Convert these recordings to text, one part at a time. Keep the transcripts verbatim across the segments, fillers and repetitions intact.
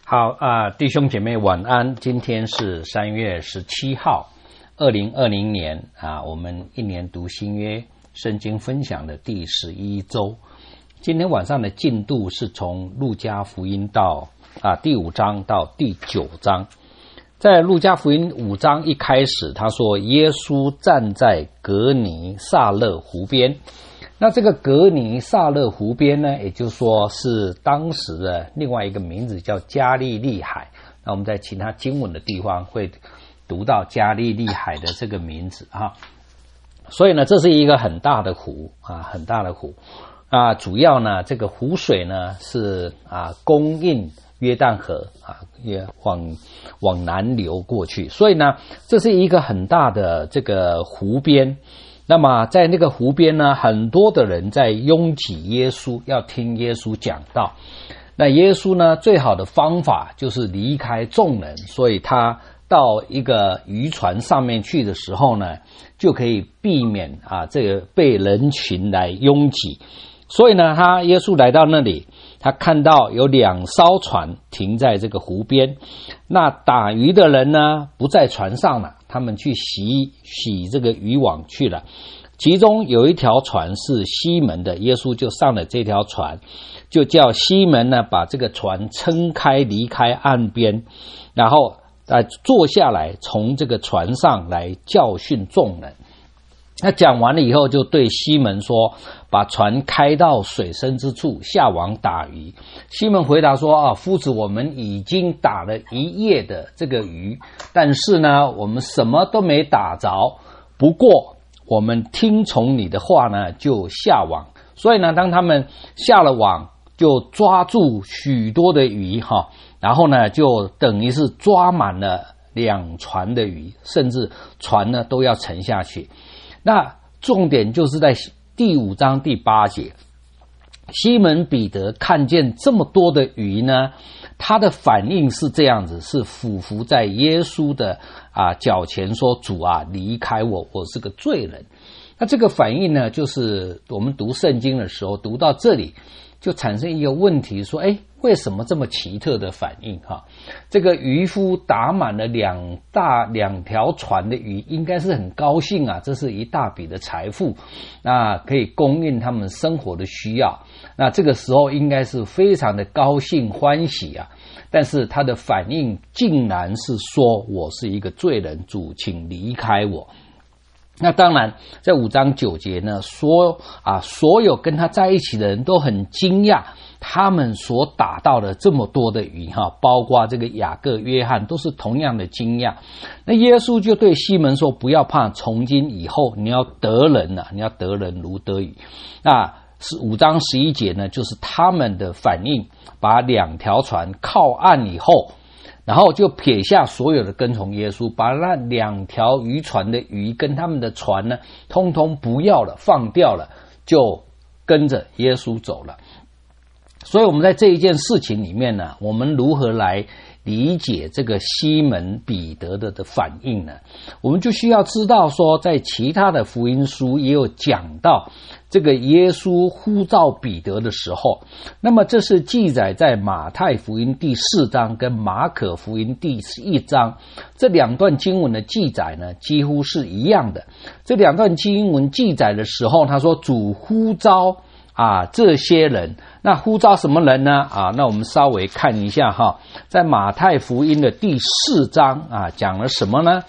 好啊、呃，弟兄姐妹晚安。今天是三月十七号，二零二零年啊，我们一年读新约圣经分享的第十一周。今天晚上的进度是从路加福音到啊第五章到第九章。在路加福音五章一开始，他说耶稣站在革尼撒勒湖边。那这个革尼撒勒湖边呢，也就是说是当时的另外一个名字叫加利利海。那我们在其他经文的地方会读到加利利海的这个名字啊。所以呢，这是一个很大的湖啊，很大的湖啊。主要呢，这个湖水呢是啊供应约旦河啊，也往往南流过去。所以呢，这是一个很大的这个湖边。那么在那个湖边呢，很多的人在拥挤耶稣，要听耶稣讲道。那耶稣呢，最好的方法就是离开众人，所以他到一个渔船上面去的时候呢，就可以避免啊这个被人群来拥挤。所以呢，他耶稣来到那里，他看到有两艘船停在这个湖边。那打鱼的人呢，不在船上了，他们去洗洗这个渔网去了。其中有一条船是西门的，耶稣就上了这条船，就叫西门呢把这个船撑开，离开岸边，然后呃坐下来，从这个船上来教训众人。他讲完了以后，就对西门说，把船开到水深之处，下网打鱼。西门回答说，啊，夫子，我们已经打了一夜的这个鱼，但是呢，我们什么都没打着，不过我们听从你的话呢，就下网。所以呢，当他们下了网，就抓住许多的鱼哈，然后呢，就等于是抓满了两船的鱼，甚至船呢都要沉下去。那重点就是在第五章第八节，西门彼得看见这么多的鱼呢，他的反应是这样子，是俯伏在耶稣的啊脚前说，主啊，离开我，我是个罪人。那这个反应呢，就是我们读圣经的时候读到这里就产生一个问题，说诶为什么这么奇特的反应哈？这个渔夫打满了两大两条船的鱼，应该是很高兴啊，这是一大笔的财富，那可以供应他们生活的需要。那这个时候应该是非常的高兴欢喜啊，但是他的反应竟然是说，我是一个罪人，主请离开我。那当然在五章九节呢，说啊，所有跟他在一起的人都很惊讶，他们所打到的这么多的鱼哈，包括这个雅各、约翰都是同样的惊讶。那耶稣就对西门说，不要怕，从今以后你要得人啊，你要得人如得鱼。那五章十一节呢，就是他们的反应，把两条船靠岸以后，然后就撇下所有的跟从耶稣，把那两条渔船的鱼跟他们的船呢，通通不要了，放掉了，就跟着耶稣走了。所以我们在这一件事情里面呢，我们如何来理解这个西门彼得的的反应呢？我们就需要知道说，在其他的福音书也有讲到这个耶稣呼召彼得的时候，那么这是记载在马太福音第四章跟马可福音第一章，这两段经文的记载呢几乎是一样的。这两段经文记载的时候，他说主呼召啊这些人，那呼召什么人呢？啊，那我们稍微看一下哈，在马太福音的第四章啊讲了什么呢？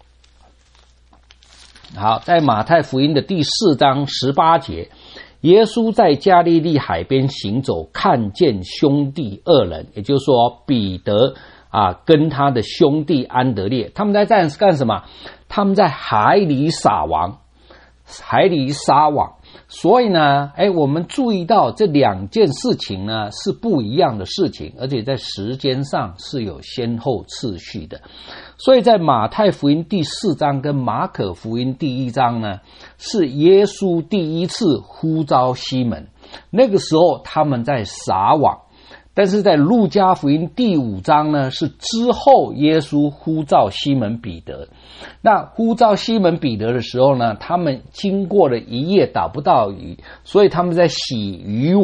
好，在马太福音的第四章十八节，耶稣在加利利海边行走，看见兄弟二人，也就是说彼得啊跟他的兄弟安德烈，他们在干干什么？他们在海里撒网，海里撒网。所以呢，哎，我们注意到这两件事情呢是不一样的事情，而且在时间上是有先后次序的。所以在马太福音第四章跟马可福音第一章呢，是耶稣第一次呼召西门，那个时候他们在撒网。但是在路加福音第五章呢，是之后耶稣呼召西门彼得。那呼召西门彼得的时候呢，他们经过了一夜打不到鱼，所以他们在洗渔网，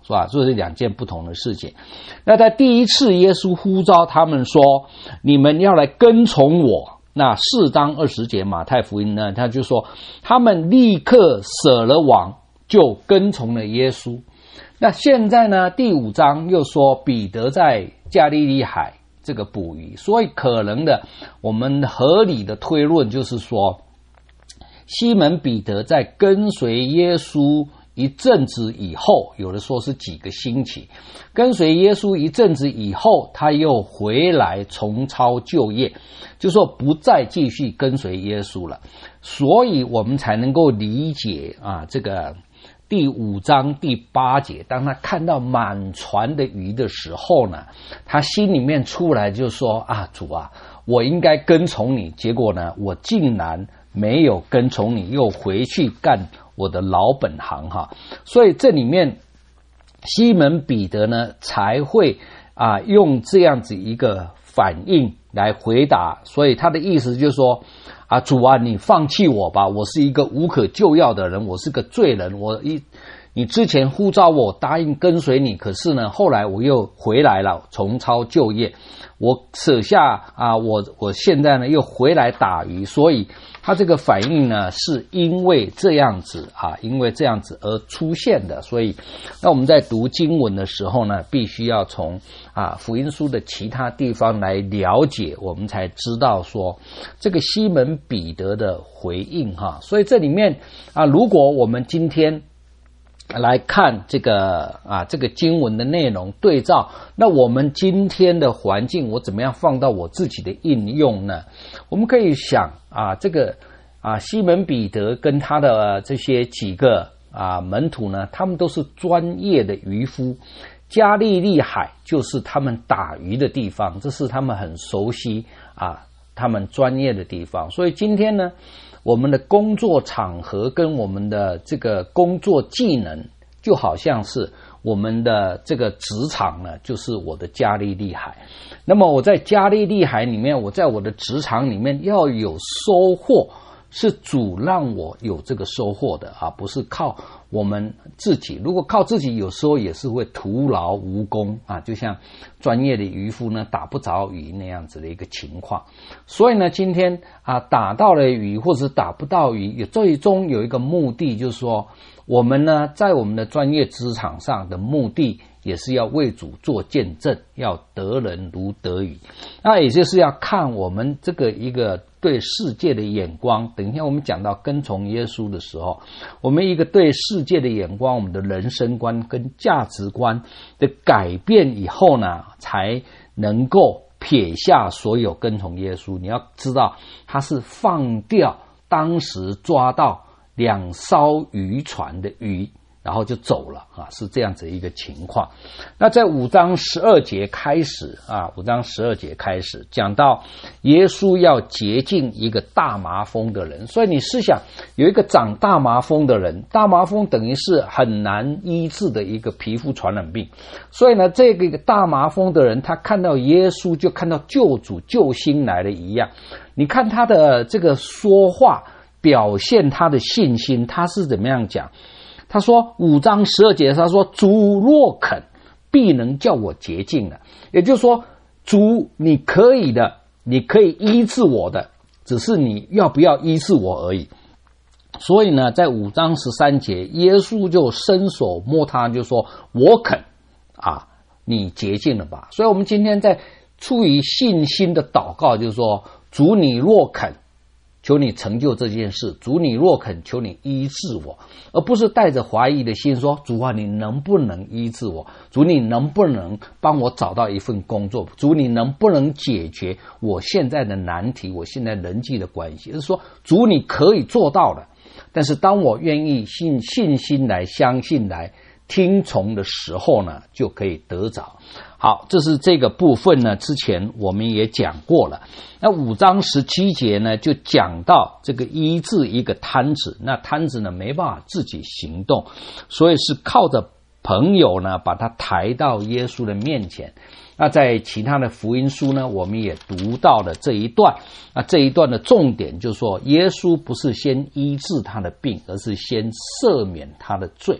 是吧？这是两件不同的事情。那在第一次耶稣呼召他们说，你们要来跟从我，那四章二十节马太福音呢，他就说他们立刻舍了网，就跟从了耶稣。那现在呢，第五章又说彼得在加利利海这个捕鱼，所以可能的我们合理的推论就是说，西门彼得在跟随耶稣一阵子以后，有的说是几个星期，跟随耶稣一阵子以后，他又回来重操旧业，就说不再继续跟随耶稣了。所以我们才能够理解啊，这个第五章第八节，当他看到满船的鱼的时候呢，他心里面出来就说啊，主啊，我应该跟从你，结果呢，我竟然没有跟从你，又回去干我的老本行哈。所以这里面西门彼得呢才会啊用这样子一个反应来回答，所以他的意思就是说啊，主啊，你放弃我吧，我是一个无可救药的人，我是个罪人，我一你之前呼召我答应跟随你，可是呢后来我又回来了，重操旧业，我舍下啊我我现在呢又回来打鱼，所以他这个反应呢是因为这样子啊因为这样子而出现的。所以那我们在读经文的时候呢，必须要从啊福音书的其他地方来了解，我们才知道说这个西门彼得的回应哈。所以这里面啊，如果我们今天来看这个啊这个经文的内容对照，那我们今天的环境我怎么样放到我自己的应用呢？我们可以想啊，这个啊西门彼得跟他的这些几个啊门徒呢，他们都是专业的渔夫，加利利海就是他们打鱼的地方，这是他们很熟悉啊他们专业的地方。所以今天呢，我们的工作场合跟我们的这个工作技能，就好像是我们的这个职场呢，就是我的加利利海。那么我在加利利海里面，我在我的职场里面要有收获，是主让我有这个收获的啊，不是靠我们自己。如果靠自己，有时候也是会徒劳无功啊，就像专业的渔夫呢打不着鱼那样子的一个情况。所以呢，今天啊打到了鱼或者打不到鱼，也最终有一个目的，就是说我们呢在我们的专业职场上的目的，也是要为主做见证，要得人如得鱼。那也就是要看我们这个一个对世界的眼光。等一下我们讲到跟从耶稣的时候，我们一个对世界的眼光，我们的人生观跟价值观的改变以后呢，才能够撇下所有跟从耶稣。你要知道，他是放掉当时抓到两艘渔船的鱼，然后就走了啊，是这样子一个情况。那在五章十二节开始啊，五章十二节开始讲到耶稣要洁净一个大麻风的人。所以你试想，有一个长大麻风的人，大麻风等于是很难医治的一个皮肤传染病。所以呢，这个大麻风的人，他看到耶稣就看到救主救星来了一样。你看他的这个说话表现他的信心，他是怎么样讲？他说五章十二节，他说主若肯，必能叫我洁净了。也就是说，主你可以的，你可以医治我的，只是你要不要医治我而已。所以呢，在五章十三节，耶稣就伸手摸他，就说我肯啊，你洁净了吧。所以我们今天在出于信心的祷告，就是说主你若肯，求你成就这件事，主你若肯，求你医治我，而不是带着怀疑的心说，主啊，你能不能医治我？主你能不能帮我找到一份工作？主你能不能解决我现在的难题，我现在人际的关系？就是说，主你可以做到的，但是当我愿意信信心来相信来听从的时候呢，就可以得着。好，这是这个部分呢，之前我们也讲过了。那五章十七节呢，就讲到这个医治一个瘫子。那瘫子呢，没办法自己行动，所以是靠着朋友呢，把他抬到耶稣的面前。那在其他的福音书呢，我们也读到了这一段。那这一段的重点就是说，耶稣不是先医治他的病，而是先赦免他的罪。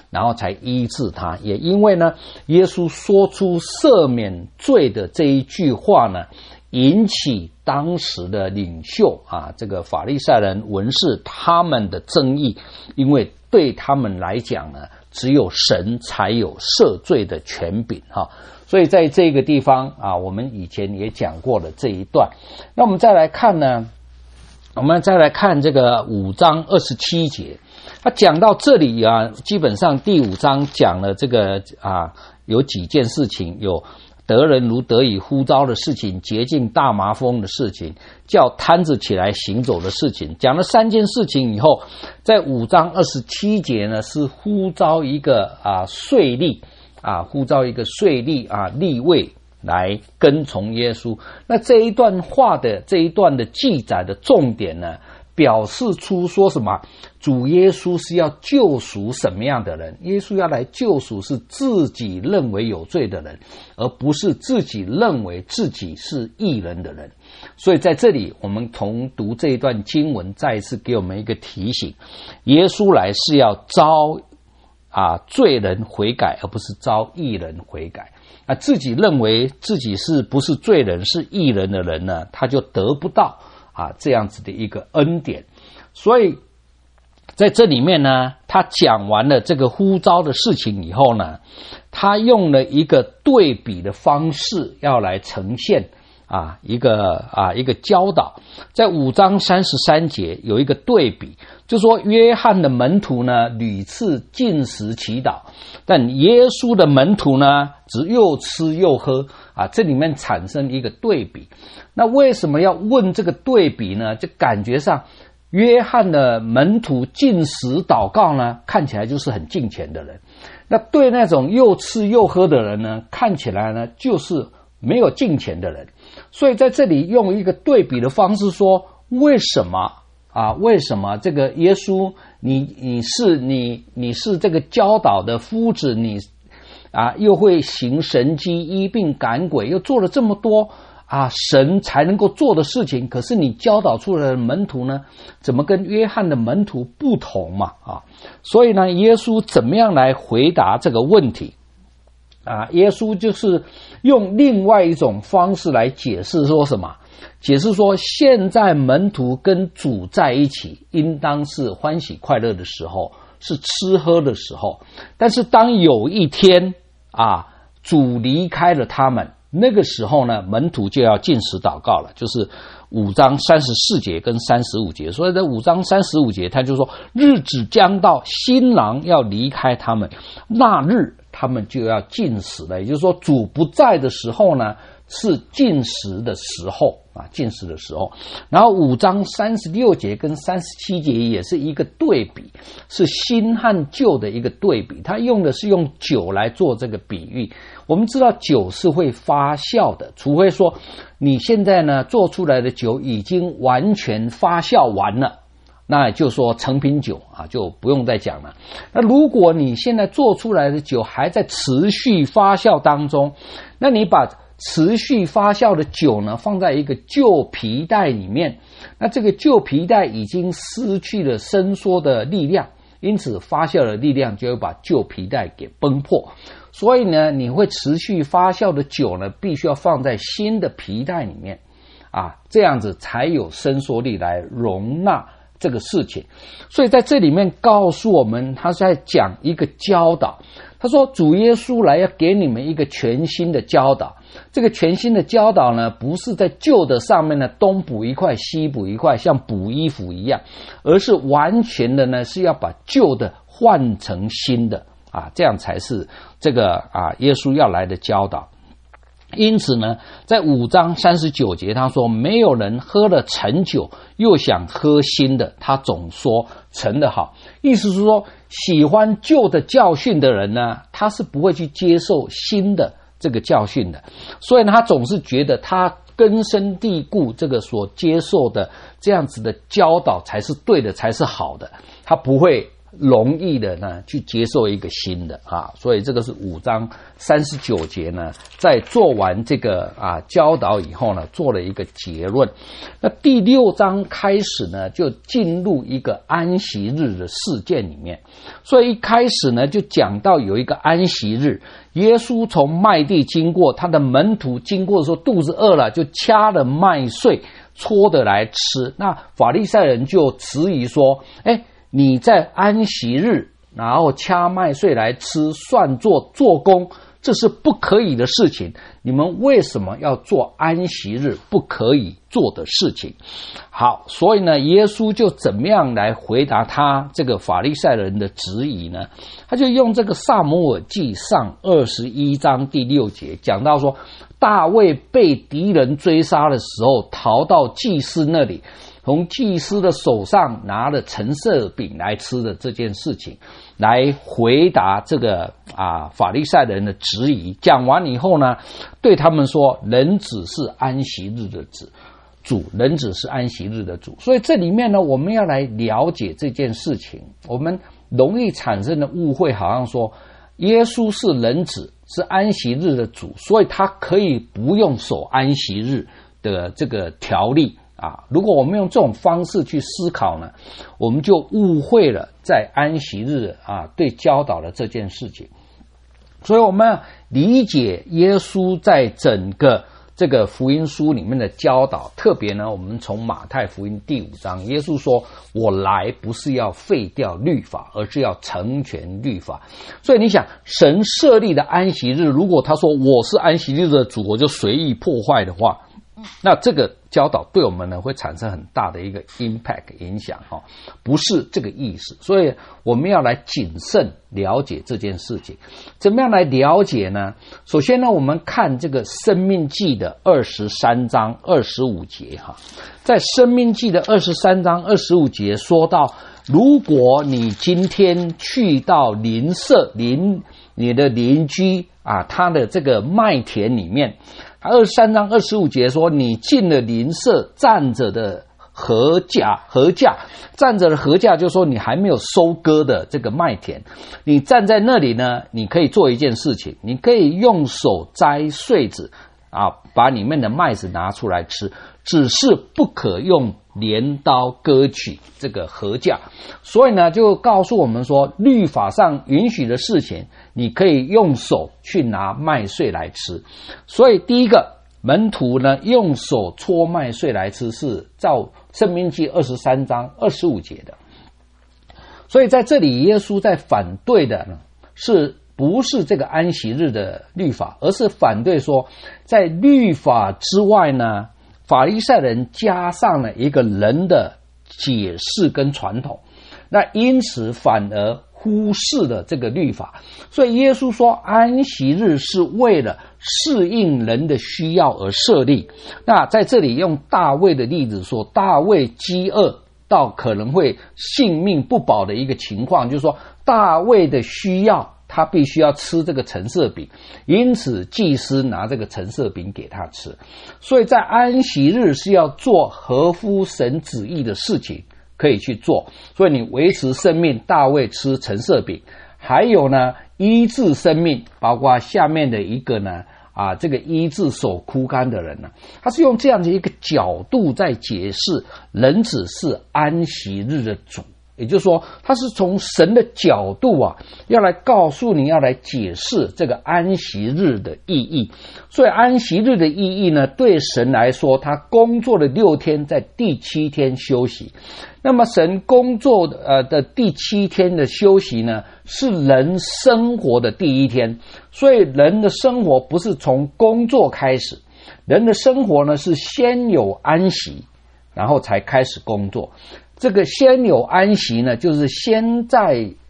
然后才医治他。也因为呢，耶稣说出赦免罪的这一句话呢，引起当时的领袖啊，这个法利赛人、文士他们的争议，因为对他们来讲呢，只有神才有赦罪的权柄哈。所以在这个地方啊，我们以前也讲过了这一段。那我们再来看呢，我们再来看这个五章二十七节，他讲到这里啊，基本上第五章讲了这个啊，有几件事情，有得人如得以呼召的事情，洁净大麻风的事情，叫瘫子起来行走的事情。讲了三件事情以后，在五章二十七节呢，是呼召一个啊税吏啊，呼召一个税吏啊利未来跟从耶稣。那这一段话的这一段的记载的重点呢，表示出说什么？主耶稣是要救赎什么样的人？耶稣要来救赎是自己认为有罪的人，而不是自己认为自己是义人的人。所以在这里我们从读这一段经文，再一次给我们一个提醒，耶稣来是要招啊罪人悔改，而不是招义人悔改。啊，自己认为自己是不是罪人是义人的人呢，他就得不到啊这样子的一个恩典。所以在这里面呢，他讲完了这个呼召的事情以后呢，他用了一个对比的方式要来呈现啊一个啊一个教导。在五章三十三节有一个对比，就说约翰的门徒呢屡次禁食祈祷，但耶稣的门徒呢只又吃又喝啊，这里面产生一个对比。那为什么要问这个对比呢？就感觉上约翰的门徒禁食祷告呢，看起来就是很敬虔的人，那对那种又吃又喝的人呢，看起来呢就是没有敬虔的人。所以在这里用一个对比的方式说，为什么啊？为什么这个耶稣，你你是你你是这个教导的夫子，你啊又会行神迹、医病赶鬼，又做了这么多啊神才能够做的事情，可是你教导出来的门徒呢，怎么跟约翰的门徒不同嘛？啊，所以呢，耶稣怎么样来回答这个问题？啊，耶稣就是用另外一种方式来解释，说什么？解释说，现在门徒跟主在一起，应当是欢喜快乐的时候，是吃喝的时候。但是当有一天啊，主离开了他们，那个时候呢，门徒就要禁食祷告了，就是五章三十四节跟三十五节。所以在五章三十五节，他就说，日子将到，新郎要离开他们，那日他们就要禁食了。也就是说，主不在的时候呢，是禁食的时候啊，禁食的时候。然后五章三十六节跟三十七节也是一个对比，是新和旧的一个对比。他用的是用酒来做这个比喻。我们知道酒是会发酵的，除非说你现在呢做出来的酒已经完全发酵完了，那也就是说成品酒啊，就不用再讲了。那如果你现在做出来的酒还在持续发酵当中，那你把持续发酵的酒呢放在一个旧皮带里面，那这个旧皮带已经失去了伸缩的力量，因此发酵的力量就会把旧皮带给崩破。所以呢，你会持续发酵的酒呢，必须要放在新的皮带里面啊，这样子才有伸缩力来容纳这个事情。所以在这里面告诉我们，他在讲一个教导。他说主耶稣来要给你们一个全新的教导，这个全新的教导呢，不是在旧的上面呢东补一块西补一块，像补衣服一样，而是完全的呢是要把旧的换成新的啊，这样才是这个啊耶稣要来的教导。因此呢，在五章三十九节他说，没有人喝了陈酒又想喝新的，他总说陈的好。意思是说，喜欢旧的教训的人呢，他是不会去接受新的这个教训的。所以呢，他总是觉得他根深蒂固这个所接受的这样子的教导才是对的，才是好的。他不会容易的呢去接受一个新的啊，所以这个是五章三十九节呢，在做完这个啊教导以后呢，做了一个结论。那第六章开始呢，就进入一个安息日的事件里面。所以一开始呢，就讲到有一个安息日，耶稣从麦地经过，他的门徒经过的时候肚子饿了，就掐了麦穗搓的来吃。那法利赛人就质疑说，哎，你在安息日然后掐麦穗来吃，算作做工，这是不可以的事情，你们为什么要做安息日不可以做的事情？好，所以呢，耶稣就怎么样来回答他这个法利赛人的质疑呢？他就用这个撒母耳记上二十一章第六节讲到说，大卫被敌人追杀的时候，逃到祭司那里，从祭司的手上拿了陈设饼来吃的这件事情，来回答这个啊法利赛人的质疑。讲完以后呢，对他们说，人子是安息日的子主，人子是安息日的主。所以这里面呢，我们要来了解这件事情。我们容易产生的误会，好像说耶稣是人子，是安息日的主，所以他可以不用守安息日的这个条例啊。如果我们用这种方式去思考呢，我们就误会了在安息日啊对教导的这件事情。所以我们要理解耶稣在整个这个福音书里面的教导，特别呢，我们从马太福音第五章，耶稣说，我来不是要废掉律法，而是要成全律法。所以你想，神设立的安息日，如果他说我是安息日的主，我就随意破坏的话，那这个教导对我们呢会产生很大的一个 impact 影响哈，不是这个意思。所以我们要来谨慎了解这件事情。怎么样来了解呢？首先呢，我们看这个申命记的二十三章二十五节哈，在申命记的二十三章二十五节说到，如果你今天去到邻舍邻你的邻居啊，他的这个麦田里面，二十三章二十五节说，你进了邻舍站着的禾架，禾架站着的禾架，就说你还没有收割的这个麦田，你站在那里呢，你可以做一件事情，你可以用手摘穗子啊，把里面的麦子拿出来吃，只是不可用镰刀割取这个禾架。所以呢，就告诉我们说，律法上允许的事情，你可以用手去拿麦穗来吃。所以第一个，门徒呢用手搓麦穗来吃，是照申命记二十三章二十五节的。所以在这里，耶稣在反对的呢，是不是这个安息日的律法，而是反对说，在律法之外呢，法利赛人加上了一个人的解释跟传统，那因此反而忽视了这个律法。所以耶稣说，安息日是为了适应人的需要而设立。那在这里用大卫的例子说，大卫饥饿到可能会性命不保的一个情况，就是说大卫的需要，他必须要吃这个陈设饼，因此祭司拿这个陈设饼给他吃。所以在安息日是要做合乎神旨意的事情，可以去做。所以你维持生命，大卫吃陈设饼，还有呢医治生命，包括下面的一个呢啊，这个医治手枯干的人呢，他是用这样的一个角度在解释人子是安息日的主。也就是说，他是从神的角度啊，要来告诉你，要来解释这个安息日的意义。所以安息日的意义呢，对神来说，他工作了六天，在第七天休息。那么神工作的呃的第七天的休息呢，是人生活的第一天。所以人的生活不是从工作开始，人的生活呢是先有安息，然后才开始工作。这个先有安息呢，就是先在啊、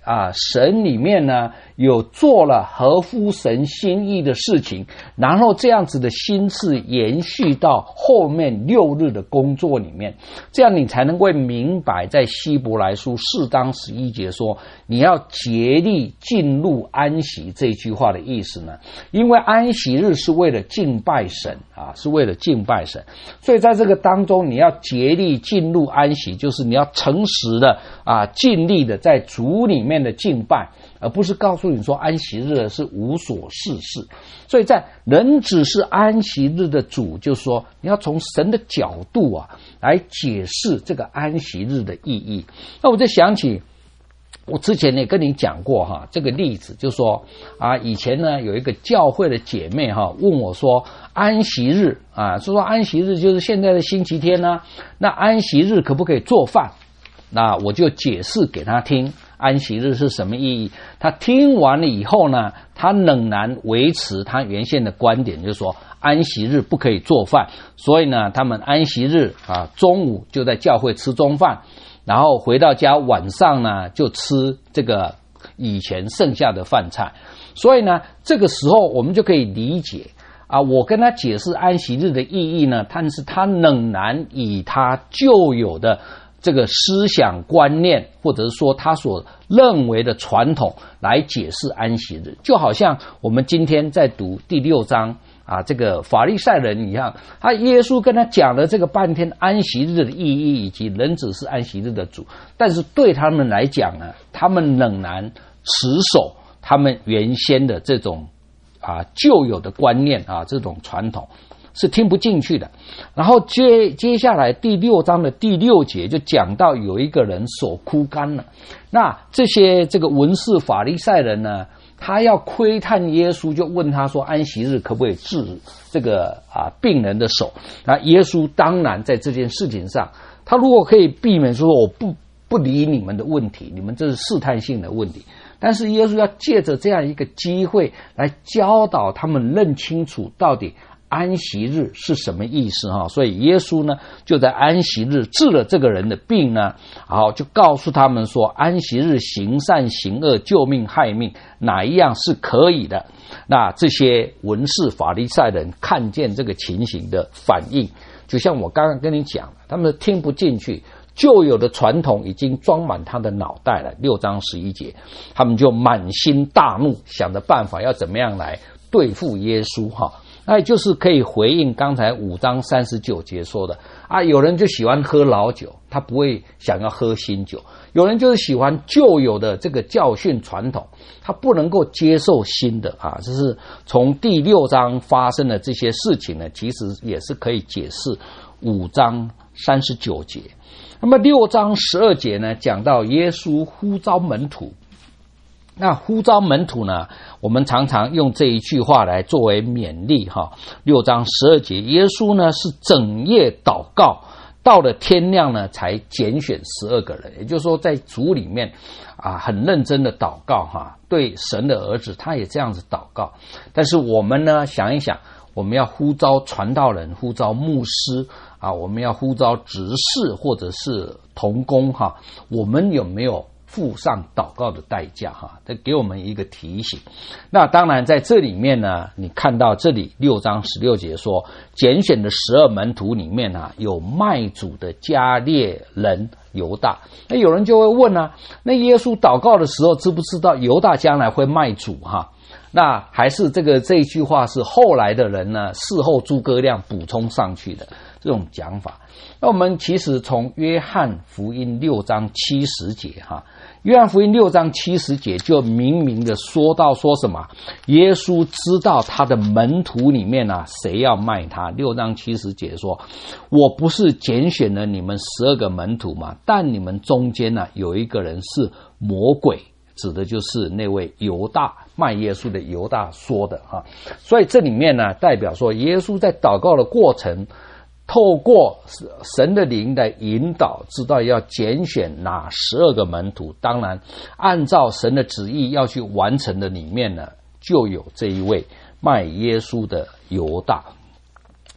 啊神里面呢有做了合乎神心意的事情，然后这样子的心志延续到后面六日的工作里面，这样你才能够明白在希伯来书四章十一节说你要竭力进入安息这句话的意思呢？因为安息日是为了敬拜神啊，是为了敬拜神，所以在这个当中你要竭力进入安息，就是你要诚实的啊，尽力的在主里面的敬拜，而不是告诉你说安息日是无所事事。所以在人只是安息日的主，就是说你要从神的角度啊来解释这个安息日的意义。那我就想起我之前也跟你讲过哈，这个例子就是说啊，以前呢有一个教会的姐妹哈问我说，安息日啊，说说安息日就是现在的星期天呢、啊，那安息日可不可以做饭？那我就解释给她听，安息日是什么意义。她听完了以后呢，她仍然维持她原先的观点，就是说安息日不可以做饭，所以呢，他们安息日啊中午就在教会吃中饭。然后回到家晚上呢就吃这个以前剩下的饭菜，所以呢这个时候我们就可以理解啊，我跟他解释安息日的意义呢，但是他仍然以他旧有的这个思想观念，或者是说他所认为的传统来解释安息日，就好像我们今天在读第六章啊，这个法利赛人一样，他耶稣跟他讲了这个半天安息日的意义，以及人子是安息日的主，但是对他们来讲呢，他们仍然持守他们原先的这种啊旧有的观念啊，这种传统是听不进去的。然后接接下来第六章的第六节就讲到有一个人手枯干了，那这些这个文士法利赛人呢，他要窥探耶稣，就问他说安息日可不可以治这个啊病人的手？那耶稣当然在这件事情上，他如果可以避免说我不不理你们的问题，你们这是试探性的问题，但是耶稣要借着这样一个机会来教导他们认清楚到底安息日是什么意思哈？所以耶稣呢就在安息日治了这个人的病呢，然后就告诉他们说，安息日行善行恶救命害命哪一样是可以的。那这些文士法利赛人看见这个情形的反应，就像我刚刚跟你讲的，他们听不进去，旧有的传统已经装满他的脑袋了。六章十一节，他们就满心大怒，想着办法要怎么样来对付耶稣哈。那也就是可以回应刚才五章三十九节说的啊，有人就喜欢喝老酒，他不会想要喝新酒；有人就是喜欢旧有的这个教训传统，他不能够接受新的啊。这是从第六章发生的这些事情呢，其实也是可以解释五章三十九节。那么六章十二节呢，讲到耶稣呼召门徒。那呼召门徒呢，我们常常用这一句话来作为勉励哈。六章十二节，耶稣呢是整夜祷告，到了天亮呢才拣选十二个人，也就是说在主里面啊很认真的祷告哈，对神的儿子他也这样子祷告。但是我们呢想一想，我们要呼召传道人，呼召牧师啊，我们要呼召执事或者是同工哈，我们有没有付上祷告的代价哈？这给我们一个提醒。那当然在这里面呢，你看到这里六章十六节说，拣选的十二门徒里面啊，有卖主的加列人犹大。那有人就会问啊，那耶稣祷告的时候知不知道犹大将来会卖主哈？那还是这个这一句话是后来的人呢，事后诸葛亮补充上去的这种讲法。那我们其实从约翰福音六章七十节哈，约翰福音六章七十节就明明的说到说什么，耶稣知道他的门徒里面啊谁要卖他。六章七十节说，我不是拣选了你们十二个门徒吗？但你们中间呢、啊、有一个人是魔鬼，指的就是那位犹大，卖耶稣的犹大说的哈。所以这里面呢代表说，耶稣在祷告的过程，透过神的灵的引导，知道要拣选哪十二个门徒，当然按照神的旨意要去完成的里面呢，就有这一位卖耶稣的犹大。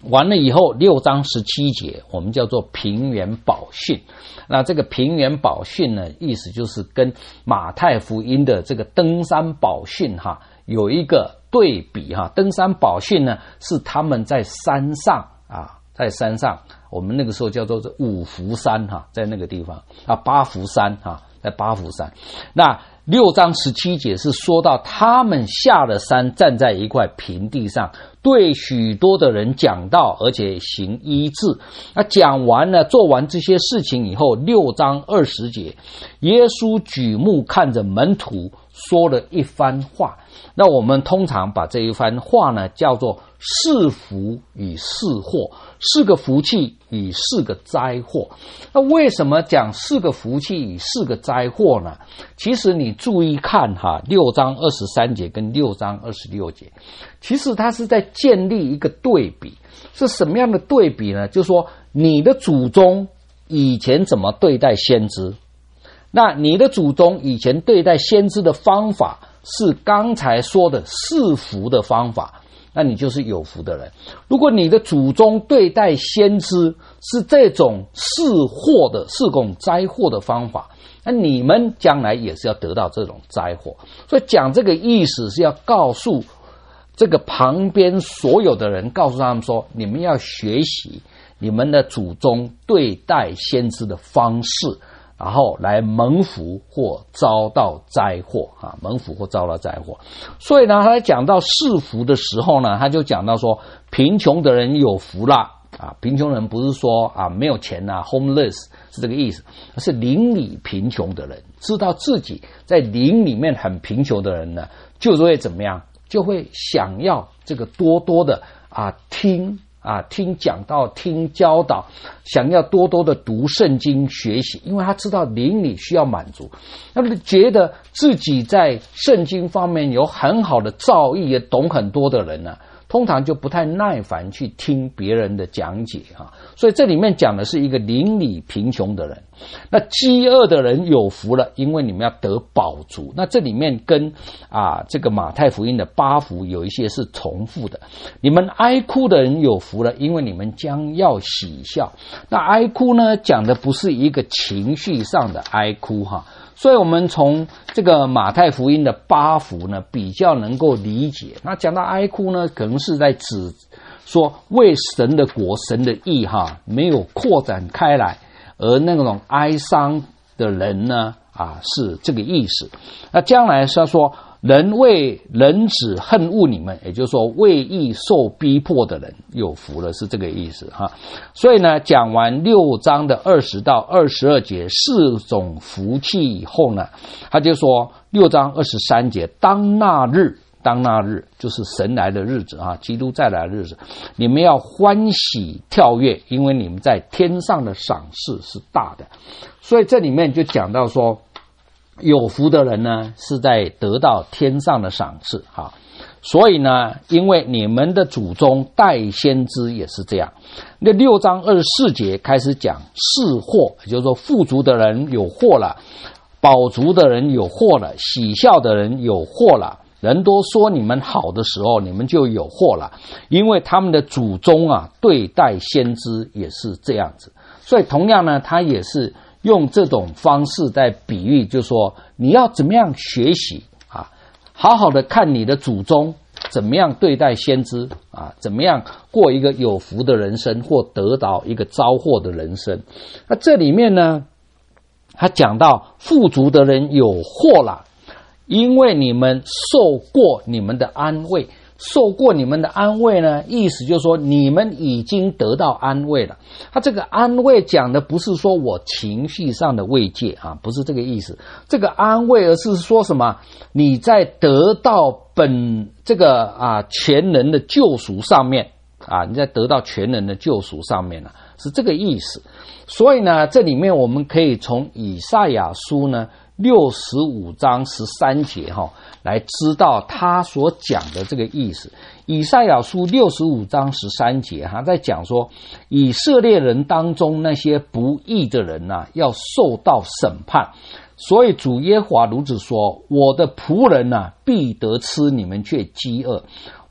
完了以后，六章十七节我们叫做平原宝训。那这个平原宝训呢，意思就是跟马太福音的这个登山宝训哈有一个对比哈。登山宝训呢是他们在山上啊，在山上，我们那个时候叫做五福山哈，在那个地方啊，八福山哈，在八福山。那六章十七节是说到他们下了山，站在一块平地上，对许多的人讲道，而且行医治。那讲完了，做完这些事情以后，六章二十节，耶稣举目看着门徒，说了一番话。那我们通常把这一番话呢叫做是福与是祸，是个福气与是个灾祸。那为什么讲是个福气与是个灾祸呢？其实你注意看哈，六章二十三节跟六章二十六节，其实它是在建立一个对比。是什么样的对比呢？就是说你的祖宗以前怎么对待先知，那你的祖宗以前对待先知的方法是刚才说的是福的方法，那你就是有福的人。如果你的祖宗对待先知是这种是祸的是种灾祸的方法，那你们将来也是要得到这种灾祸。所以讲这个意思是要告诉这个旁边所有的人，告诉他们说，你们要学习你们的祖宗对待先知的方式，然后来蒙福或遭到灾祸啊，蒙福或遭到灾祸。所以呢，他在讲到是福的时候呢，他就讲到说，贫穷的人有福啦啊，贫穷人不是说啊没有钱啊 homeless 是这个意思，而是灵里贫穷的人，知道自己在灵里面很贫穷的人呢，就是会怎么样，就会想要这个多多的啊听。啊，听讲道，听教导，想要多多的读圣经学习，因为他知道灵里需要满足。那么觉得自己在圣经方面有很好的造诣，也懂很多的人呢，通常就不太耐烦去听别人的讲解啊。所以这里面讲的是一个灵里贫穷的人。那饥饿的人有福了，因为你们要得饱足。那这里面跟啊这个马太福音的八福有一些是重复的。你们哀哭的人有福了，因为你们将要喜笑。那哀哭呢，讲的不是一个情绪上的哀哭哈。所以我们从这个马太福音的八福呢，比较能够理解。那讲到哀哭呢，可能是在指说为神的国、神的义哈没有扩展开来，而那种哀伤的人呢，啊是这个意思。那将来是要说人为人子恨恶你们，也就是说为义受逼迫的人有福了，是这个意思哈。所以呢，讲完六章的二十到二十二节四种福气以后呢，他就说六章二十三节，当那日，当那日就是神来的日子啊，基督再来的日子，你们要欢喜跳跃，因为你们在天上的赏赐是大的。所以这里面就讲到说，有福的人呢是在得到天上的赏赐哈。所以呢，因为你们的祖宗代先知也是这样。那六章二十四节开始讲是祸，也就是说富足的人有祸了，饱足的人有祸了，喜笑的人有祸了。人都说你们好的时候，你们就有祸了，因为他们的祖宗啊对待先知也是这样子。所以同样呢，他也是用这种方式在比喻，就是说你要怎么样学习啊，好好的看你的祖宗怎么样对待先知啊，怎么样过一个有福的人生，或得到一个遭祸的人生。那这里面呢，他讲到富足的人有祸了，因为你们受过你们的安慰。受过你们的安慰呢，意思就是说你们已经得到安慰了。他这个安慰讲的不是说我情绪上的慰藉啊，不是这个意思。这个安慰而是说什么？你在得到本这个啊全能的救赎上面啊，你在得到全能的救赎上面啊，是这个意思。所以呢，这里面我们可以从以赛亚书呢六十五章十三节哈、哦，来知道他所讲的这个意思。以赛亚书六十五章十三节哈，在讲说以色列人当中那些不义的人呐、啊，要受到审判。所以主耶和华如此说：我的仆人呐、啊，必得吃，你们却饥饿；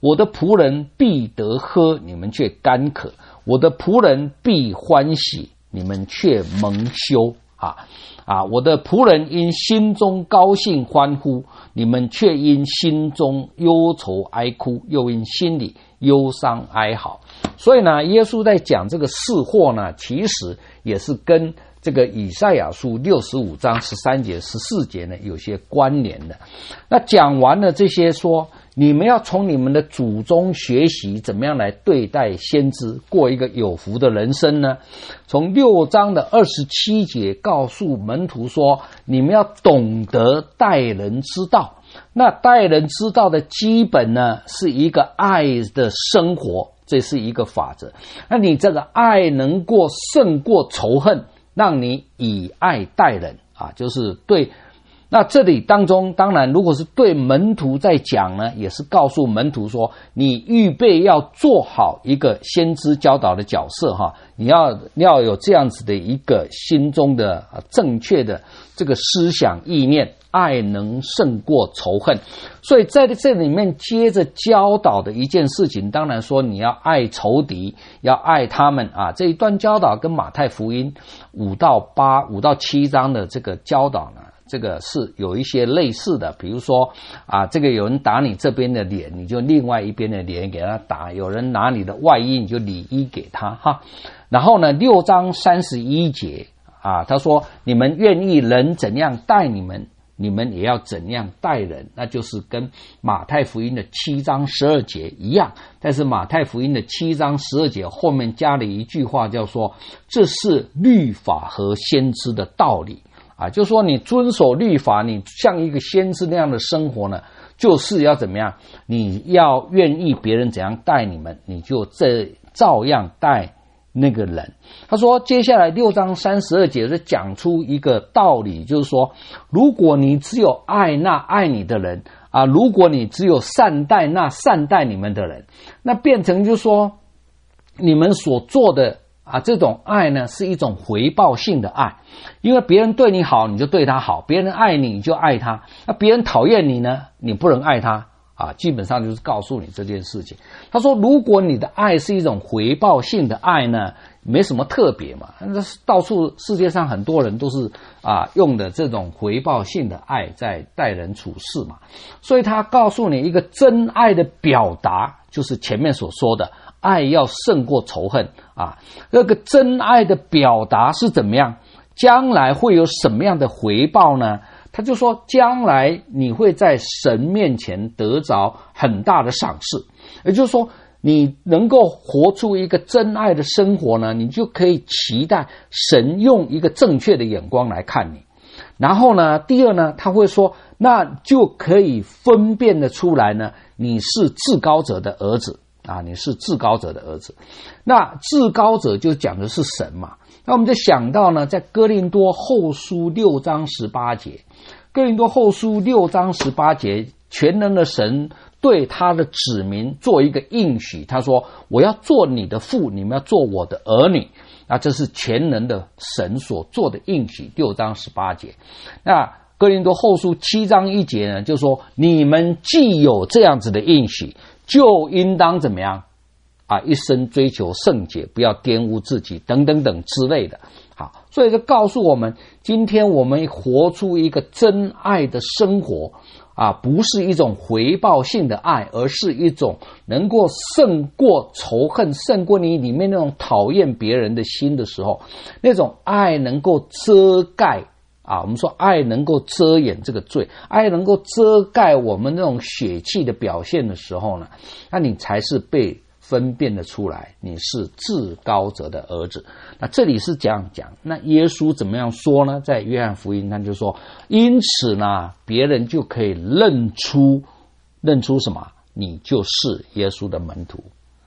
我的仆人必得喝，你们却干渴；我的仆人必欢喜，你们却蒙羞啊啊！我的仆人因心中高兴欢呼，你们却因心中忧愁哀哭，又因心里忧伤哀嚎。所以呢，耶稣在讲这个是祸呢，其实也是跟这个以赛亚书六十五章十三节十四节呢有些关联的。那讲完了这些，说你们要从你们的祖宗学习怎么样来对待先知，过一个有福的人生呢？从六章的二十七节告诉门徒说，你们要懂得待人之道。那待人之道的基本呢，是一个爱的生活，这是一个法则。那你这个爱能够胜过仇恨，让你以爱待人啊，就是对。那这里当中，当然如果是对门徒在讲呢，也是告诉门徒说，你预备要做好一个先知教导的角色哈，你要要有这样子的一个心中的正确的这个思想意念，爱能胜过仇恨。所以在这里面接着教导的一件事情，当然说你要爱仇敌，要爱他们啊。这一段教导跟马太福音五到八、五到七章的这个教导呢，这个是有一些类似的。比如说啊，这个有人打你这边的脸，你就另外一边的脸给他打；有人拿你的外衣，你就里衣给他哈。然后呢，六章三十一节啊，他说你们愿意人怎样待你们，你们也要怎样待人，那就是跟马太福音的七章十二节一样。但是马太福音的七章十二节后面加了一句话，叫说这是律法和先知的道理啊，就是说你遵守律法，你像一个先知那样的生活呢，就是要怎么样？你要愿意别人怎样待你们，你就这照样待那个人。他说接下来六章三十二节是讲出一个道理，就是说如果你只有爱那爱你的人啊，如果你只有善待那善待你们的人，那变成就是说你们所做的啊，这种爱呢是一种回报性的爱，因为别人对你好你就对他好，别人爱你你就爱他，那别人讨厌你呢，你不能爱他啊，基本上就是告诉你这件事情。他说如果你的爱是一种回报性的爱呢，没什么特别嘛，到处世界上很多人都是啊用的这种回报性的爱在待人处事嘛。所以他告诉你一个真爱的表达，就是前面所说的爱要胜过仇恨啊。那个真爱的表达是怎么样？将来会有什么样的回报呢？他就说将来你会在神面前得着很大的赏识，也就是说你能够活出一个真爱的生活呢，你就可以期待神用一个正确的眼光来看你。然后呢，第二呢，他会说那就可以分辨得出来呢，你是至高者的儿子啊，你是至高者的儿子。那至高者就讲的是神嘛。那我们就想到呢，在哥林多后书六章十八节，哥林多后书六章十八节，全能的神对他的子民做一个应许，他说我要做你的父，你们要做我的儿女。那这是全能的神所做的应许，六章十八节。那哥林多后书七章一节呢，就说你们既有这样子的应许，就应当怎么样啊，一生追求圣洁，不要玷污自己等等等之类的。好，所以就告诉我们，今天我们活出一个真爱的生活啊，不是一种回报性的爱，而是一种能够胜过仇恨，胜过你里面那种讨厌别人的心的时候，那种爱能够遮盖啊，我们说爱能够遮掩这个罪，爱能够遮盖我们那种血气的表现的时候呢，那你才是被分辨得出来你是至高者的儿子。那这里是这样讲，那耶稣怎么样说呢？在约翰福音他就说，因此呢，别人就可以认出认出什么？你就是耶稣的门徒。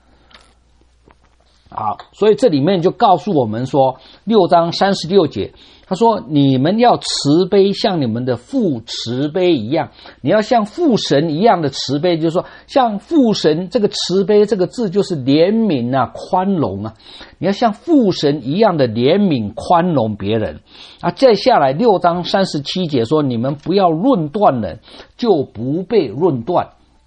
好，所以这里面就告诉我们说，六章三十六节，他说你们要慈悲，像你们的父慈悲一样。你要像父神一样的慈悲，就是说像父神，这个慈悲这个字就是怜悯啊，宽容啊。你要像父神一样的怜悯宽容别人啊。接下来六章三十七节说，你们不要论断人，就不被论断。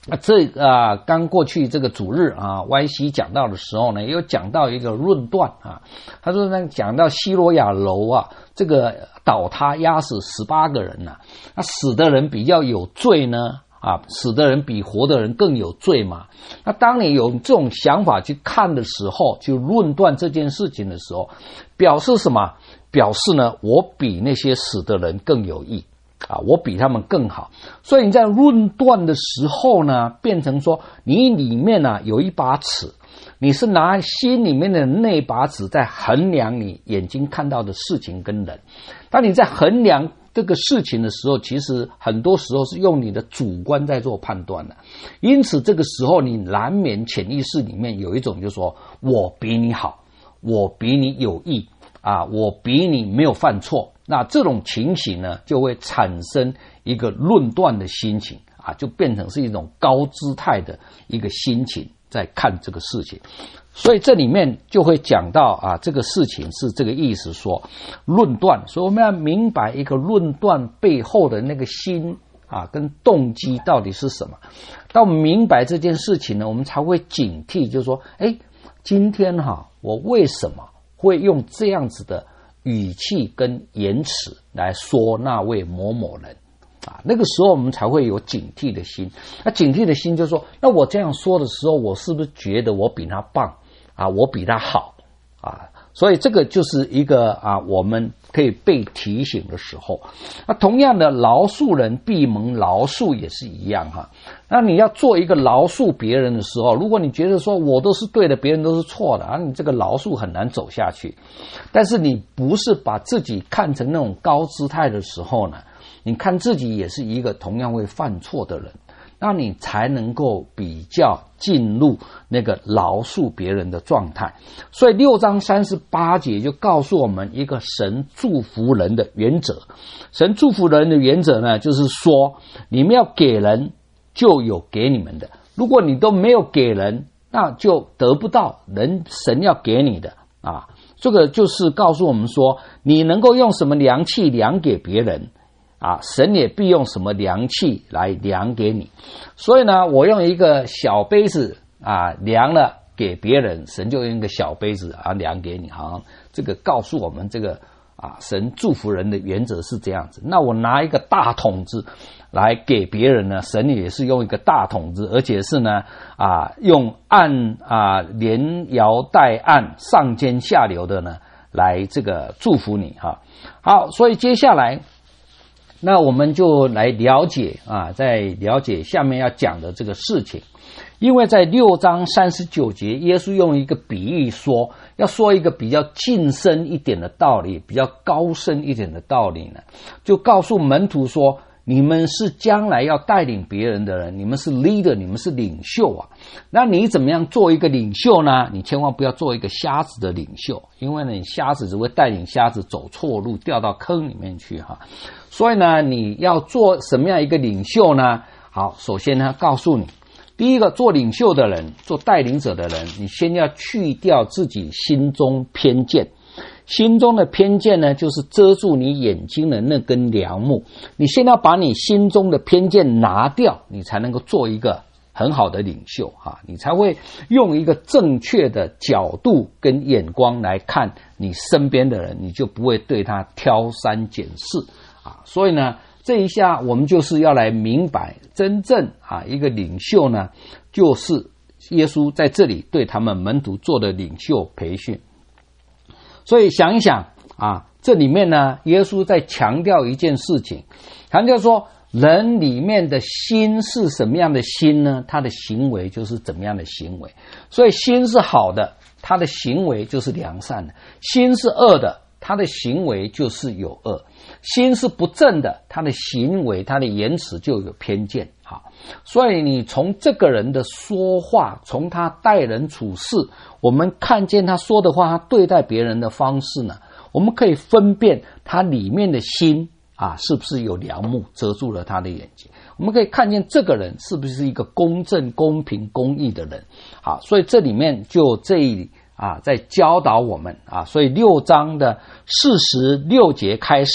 啊，这啊，刚过去这个主日啊 ，Y C 讲到的时候呢，有讲到一个论断啊，他说呢，讲到西罗亚楼啊，这个倒塌压死十八个人呐、啊，那死的人比较有罪呢，啊，死的人比活的人更有罪嘛。那当你有这种想法去看的时候，就论断这件事情的时候，表示什么？表示呢，我比那些死的人更有益。啊，我比他们更好，所以你在论断的时候呢，变成说你里面呢、啊、有一把尺，你是拿心里面的那把尺在衡量你眼睛看到的事情跟人。当你在衡量这个事情的时候，其实很多时候是用你的主观在做判断的，因此这个时候你难免潜意识里面有一种就是说我比你好，我比你有益啊，我比你没有犯错。那这种情形呢，就会产生一个论断的心情啊，就变成是一种高姿态的一个心情在看这个事情。所以这里面就会讲到啊，这个事情是这个意思说论断，所以我们要明白一个论断背后的那个心啊跟动机到底是什么。当我们明白这件事情呢，我们才会警惕，就是说，哎，今天哈、啊，我为什么会用这样子的语气跟言辞来说那位某某人啊，那个时候我们才会有警惕的心。那警惕的心就是说，那我这样说的时候，我是不是觉得我比他棒啊，我比他好啊？所以这个就是一个啊，我们可以被提醒的时候。那同样的，饶恕人必蒙饶恕也是一样哈。那你要做一个饶恕别人的时候，如果你觉得说我都是对的，别人都是错的啊，你这个饶恕很难走下去。但是你不是把自己看成那种高姿态的时候呢，你看自己也是一个同样会犯错的人，那你才能够比较进入那个饶恕别人的状态。所以六章三十八节就告诉我们一个神祝福人的原则。神祝福人的原则呢，就是说你们要给人就有给你们的，如果你都没有给人，那就得不到人神要给你的啊。这个就是告诉我们说，你能够用什么量器量给别人啊，神也必用什么量器来量给你。所以呢，我用一个小杯子啊量了给别人，神就用一个小杯子啊量给你。好，这个告诉我们这个啊神祝福人的原则是这样子。那我拿一个大桶子来给别人呢，神也是用一个大桶子，而且是呢啊用按啊连摇带按上尖下流的呢来这个祝福你哈。好，所以接下来那我们就来了解啊，在了解下面要讲的这个事情。因为在六章三十九节，耶稣用一个比喻说，要说一个比较近身一点的道理，比较高深一点的道理呢，就告诉门徒说，你们是将来要带领别人的人，你们是 leader， 你们是领袖啊。那你怎么样做一个领袖呢？你千万不要做一个瞎子的领袖，因为呢，你瞎子只会带领瞎子走错路，掉到坑里面去哈。所以呢，你要做什么样一个领袖呢？好，首先呢，告诉你，第一个，做领袖的人，做带领者的人，你先要去掉自己心中偏见。心中的偏见呢，就是遮住你眼睛的那根梁木。你先要把你心中的偏见拿掉，你才能够做一个很好的领袖啊！你才会用一个正确的角度跟眼光来看你身边的人，你就不会对他挑三拣四啊！所以呢，这一下我们就是要来明白，真正啊一个领袖呢，就是耶稣在这里对他们门徒做的领袖培训。所以想一想啊，这里面呢，耶稣在强调一件事情，强调说人里面的心是什么样的心呢？他的行为就是怎么样的行为。所以心是好的，他的行为就是良善的；心是恶的，他的行为就是有恶；心是不正的，他的行为他的言辞就有偏见。好，所以你从这个人的说话，从他待人处事，我们看见他说的话，他对待别人的方式呢，我们可以分辨他里面的心啊，是不是有梁木遮住了他的眼睛。我们可以看见这个人是不是一个公正公平公义的人。好，所以这里面就这一啊在教导我们啊，所以六章的四十六节开始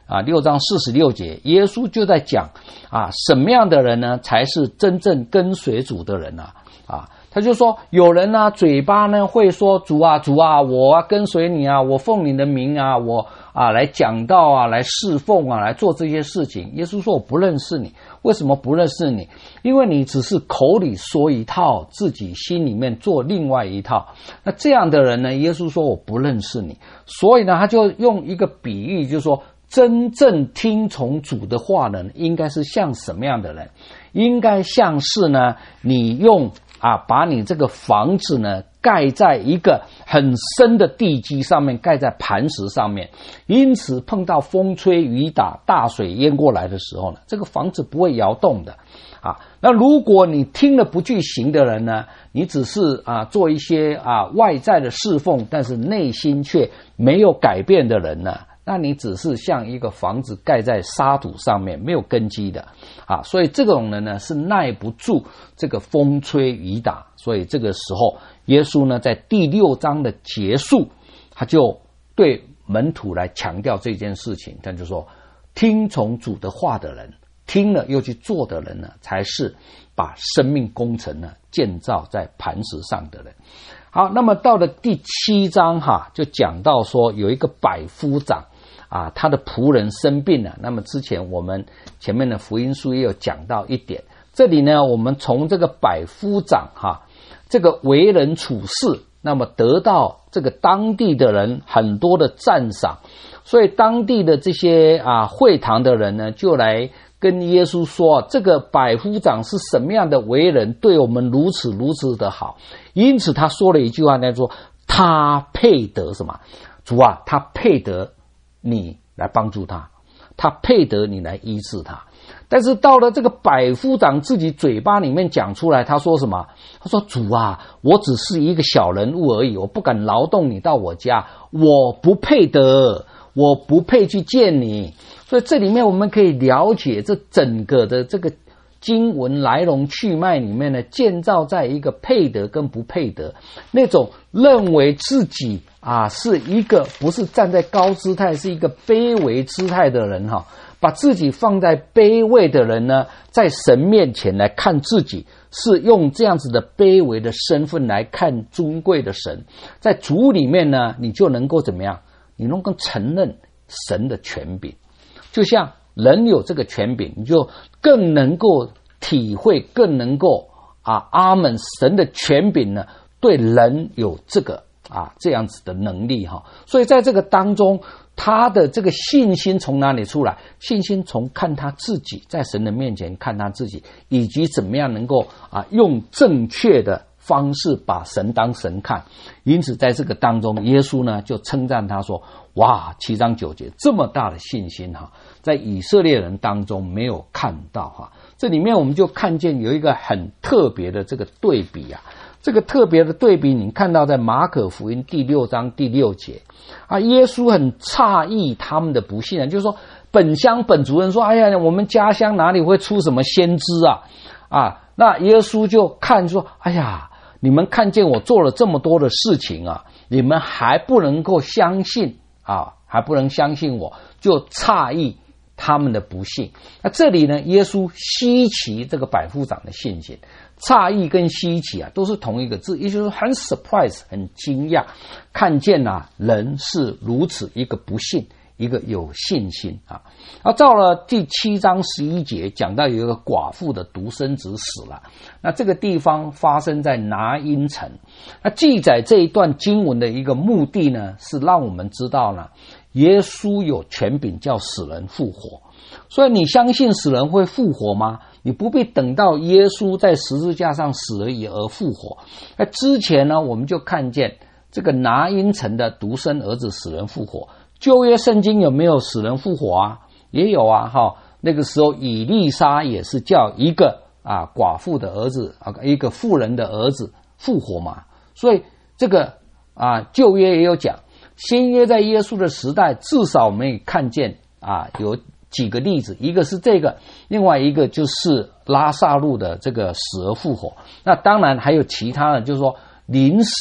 啊六章四十六节，耶稣就在讲啊什么样的人呢才是真正跟随主的人啊啊他就说有人呢、啊、嘴巴呢会说主啊主啊我啊跟随你啊，我奉你的名啊，我啊来讲道啊，来侍奉啊，来做这些事情。耶稣说我不认识你。为什么不认识你？因为你只是口里说一套，自己心里面做另外一套。那这样的人呢，耶稣说我不认识你。所以呢他就用一个比喻，就是说真正听从主的话呢，应该是像什么样的人？应该像是呢你用啊把你这个房子呢盖在一个很深的地基上面，盖在磐石上面，因此碰到风吹雨打，大水淹过来的时候呢，这个房子不会摇动的啊。那如果你听了不去行的人呢，你只是啊做一些啊外在的侍奉，但是内心却没有改变的人呢，那你只是像一个房子盖在沙土上面，没有根基的啊。所以这种人呢是耐不住这个风吹雨打。所以这个时候耶稣呢在第六章的结束，他就对门徒来强调这件事情。他就说听从主的话的人，听了又去做的人呢，才是把生命工程呢建造在磐石上的人。好，那么到了第七章哈，就讲到说有一个百夫长啊，他的仆人生病了。那么之前我们前面的福音书也有讲到一点，这里呢我们从这个百夫长哈这个为人处事，那么得到这个当地的人很多的赞赏，所以当地的这些啊会堂的人呢就来跟耶稣说，这个百夫长是什么样的为人，对我们如此如此的好。因此他说了一句话，他说他配得什么？主啊，他配得你来帮助他，他配得你来医治他。但是到了这个百夫长自己嘴巴里面讲出来，他说什么？他说主啊，我只是一个小人物而已，我不敢劳动你到我家，我不配得，我不配去见你。所以这里面我们可以了解这整个的这个经文来龙去脉里面呢，建造在一个配得跟不配得，那种认为自己啊是一个不是站在高姿态，是一个卑微姿态的人哈，把自己放在卑微的人呢，在神面前来看自己，是用这样子的卑微的身份来看尊贵的神。在主里面呢，你就能够怎么样？你能够承认神的权柄，就像人有这个权柄，你就更能够体会，更能够啊阿们神的权柄呢，对人有这个啊这样子的能力哈。所以在这个当中，他的这个信心从哪里出来？信心从看他自己，在神的面前看他自己，以及怎么样能够啊用正确的方式把神当神看。因此在这个当中，耶稣呢就称赞他说，哇，七章九节这么大的信心哈，在以色列人当中没有看到哈。这里面我们就看见有一个很特别的这个对比啊，这个特别的对比你看到在马可福音第六章第六节啊，耶稣很诧异他们的不信啊，就是说本乡本族人说，哎呀，我们家乡哪里会出什么先知啊啊，那耶稣就看说，哎呀，你们看见我做了这么多的事情啊，你们还不能够相信啊，还不能相信我，就诧异他们的不信。那这里呢，耶稣稀奇这个百夫长的信心，诧异跟稀奇啊都是同一个字，也就是很 surprise 很惊讶，看见啊人是如此一个不信，一个有信心啊。然后到了第七章十一节，讲到有一个寡妇的独生子死了，那这个地方发生在拿因城。那记载这一段经文的一个目的呢，是让我们知道呢，耶稣有权柄叫死人复活。所以你相信死人会复活吗？你不必等到耶稣在十字架上死了以而复活。那之前呢，我们就看见这个拿因城的独生儿子死人复活。旧约圣经有没有死人复活啊？也有啊哈。那个时候以利沙也是叫一个啊寡妇的儿子啊一个妇人的儿子复活嘛。所以这个啊旧约也有讲，新约在耶稣的时代，至少我们也看见啊有几个例子，一个是这个，另外一个就是拉撒路的这个死而复活。那当然还有其他的，就是说临死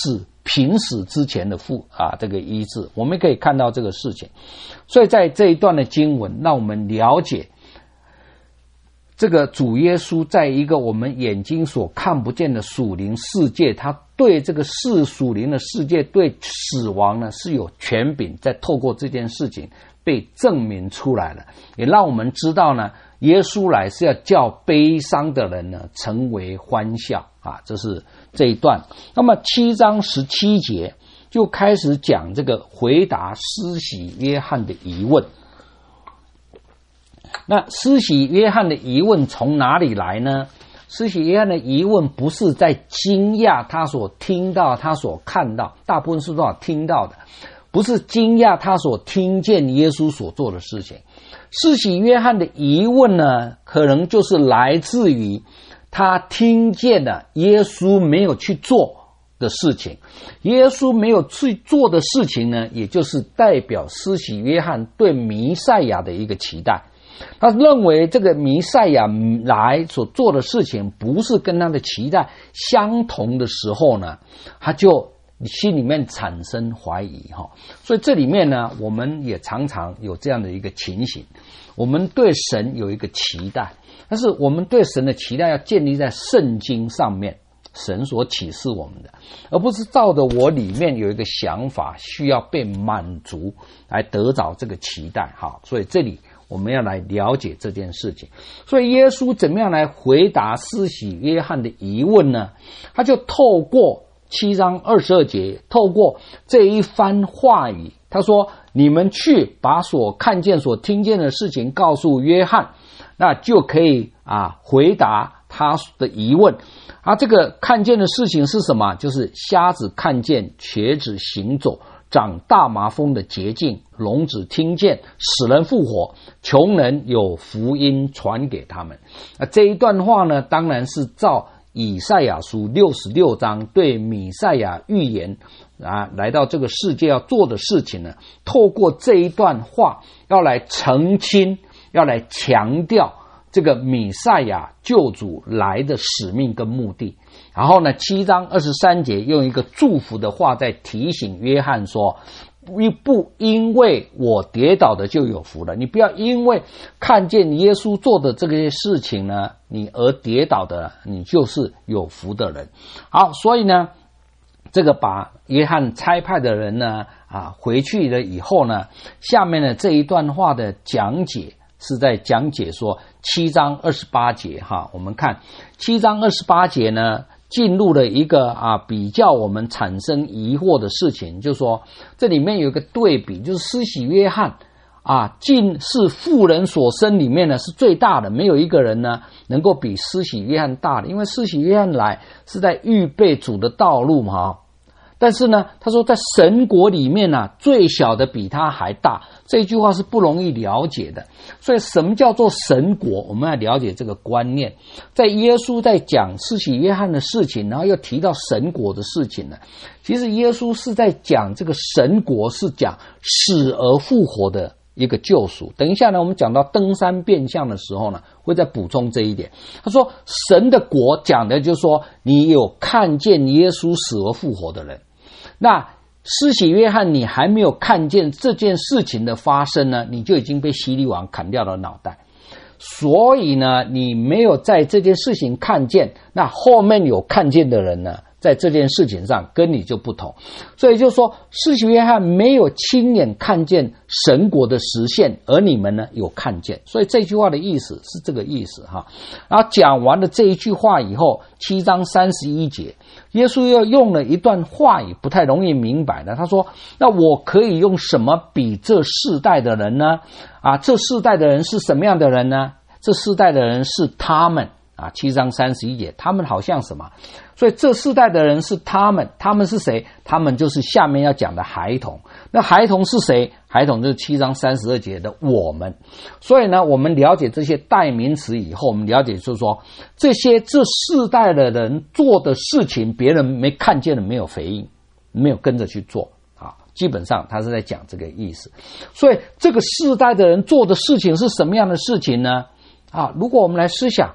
濒死之前的复啊这个医治，我们可以看到这个事情。所以在这一段的经文，让我们了解这个主耶稣在一个我们眼睛所看不见的属灵世界，他对这个世属灵的世界，对死亡呢是有权柄，在透过这件事情被证明出来了，也让我们知道呢，耶稣来是要叫悲伤的人呢成为欢笑啊，这是这一段。那么七章十七节就开始讲这个回答施洗约翰的疑问。那施洗约翰的疑问从哪里来呢？施洗约翰的疑问不是在惊讶他所听到他所看到，大部分是多少听到的，不是惊讶他所听见耶稣所做的事情。施洗约翰的疑问呢，可能就是来自于他听见了耶稣没有去做的事情。耶稣没有去做的事情呢，也就是代表施洗约翰对弥赛亚的一个期待。他认为这个弥赛亚来所做的事情不是跟他的期待相同的时候呢，他就心里面产生怀疑哈。所以这里面呢，我们也常常有这样的一个情形，我们对神有一个期待，但是我们对神的期待要建立在圣经上面，神所启示我们的，而不是照着我里面有一个想法需要被满足来得着这个期待哈。所以这里我们要来了解这件事情。所以耶稣怎么样来回答施洗约翰的疑问呢？他就透过七章二十二节，透过这一番话语，他说你们去把所看见所听见的事情告诉约翰，那就可以啊回答他的疑问。啊，这个看见的事情是什么？就是瞎子看见，瘸子行走，长大麻风的洁净，聋子听见，死人复活，穷人有福音传给他们。啊，这一段话呢，当然是照以赛亚书六十六章对弥赛亚预言啊，来到这个世界要做的事情呢，透过这一段话要来澄清，要来强调这个弥赛亚救主来的使命跟目的。然后呢，七章二十三节用一个祝福的话在提醒约翰说，不因为我跌倒的就有福了，你不要因为看见耶稣做的这些事情呢，你而跌倒的，你就是有福的人。好，所以呢，这个把约翰差派的人呢啊回去了以后呢，下面的这一段话的讲解是在讲解说七章二十八节哈。我们看七章二十八节呢，进入了一个啊比较我们产生疑惑的事情，就是说这里面有一个对比，就是施洗约翰啊，竟是妇人所生里面呢是最大的，没有一个人呢能够比施洗约翰大的，因为施洗约翰来是在预备主的道路嘛。但是呢，他说在神国里面呢、啊，最小的比他还大，这句话是不容易了解的。所以什么叫做神国？我们要了解这个观念。在耶稣在讲施洗约翰的事情，然后又提到神国的事情呢，其实耶稣是在讲这个神国，是讲死而复活的一个救赎。等一下呢，我们讲到登山变相的时候呢，会再补充这一点。他说神的国讲的就是说，你有看见耶稣死而复活的人。那施洗约翰你还没有看见这件事情的发生呢，你就已经被希律王砍掉了脑袋。所以呢，你没有在这件事情看见，那后面有看见的人呢，在这件事情上跟你就不同。所以就说施洗约翰没有亲眼看见神国的实现，而你们呢有看见。所以这句话的意思是这个意思哈。然后讲完了这一句话以后，七章三十一节，耶稣又用了一段话语不太容易明白的，他说那我可以用什么比这世代的人呢？啊，这世代的人是什么样的人呢？这世代的人是他们啊，七章三十一节，他们好像什么？所以这世代的人是他们，他们是谁？他们就是下面要讲的孩童。那孩童是谁？孩童就是七章三十二节的我们。所以呢，我们了解这些代名词以后，我们了解就是说，这些这世代的人做的事情，别人没看见的，没有回应，没有跟着去做啊。基本上他是在讲这个意思。所以这个世代的人做的事情是什么样的事情呢？啊，如果我们来思想，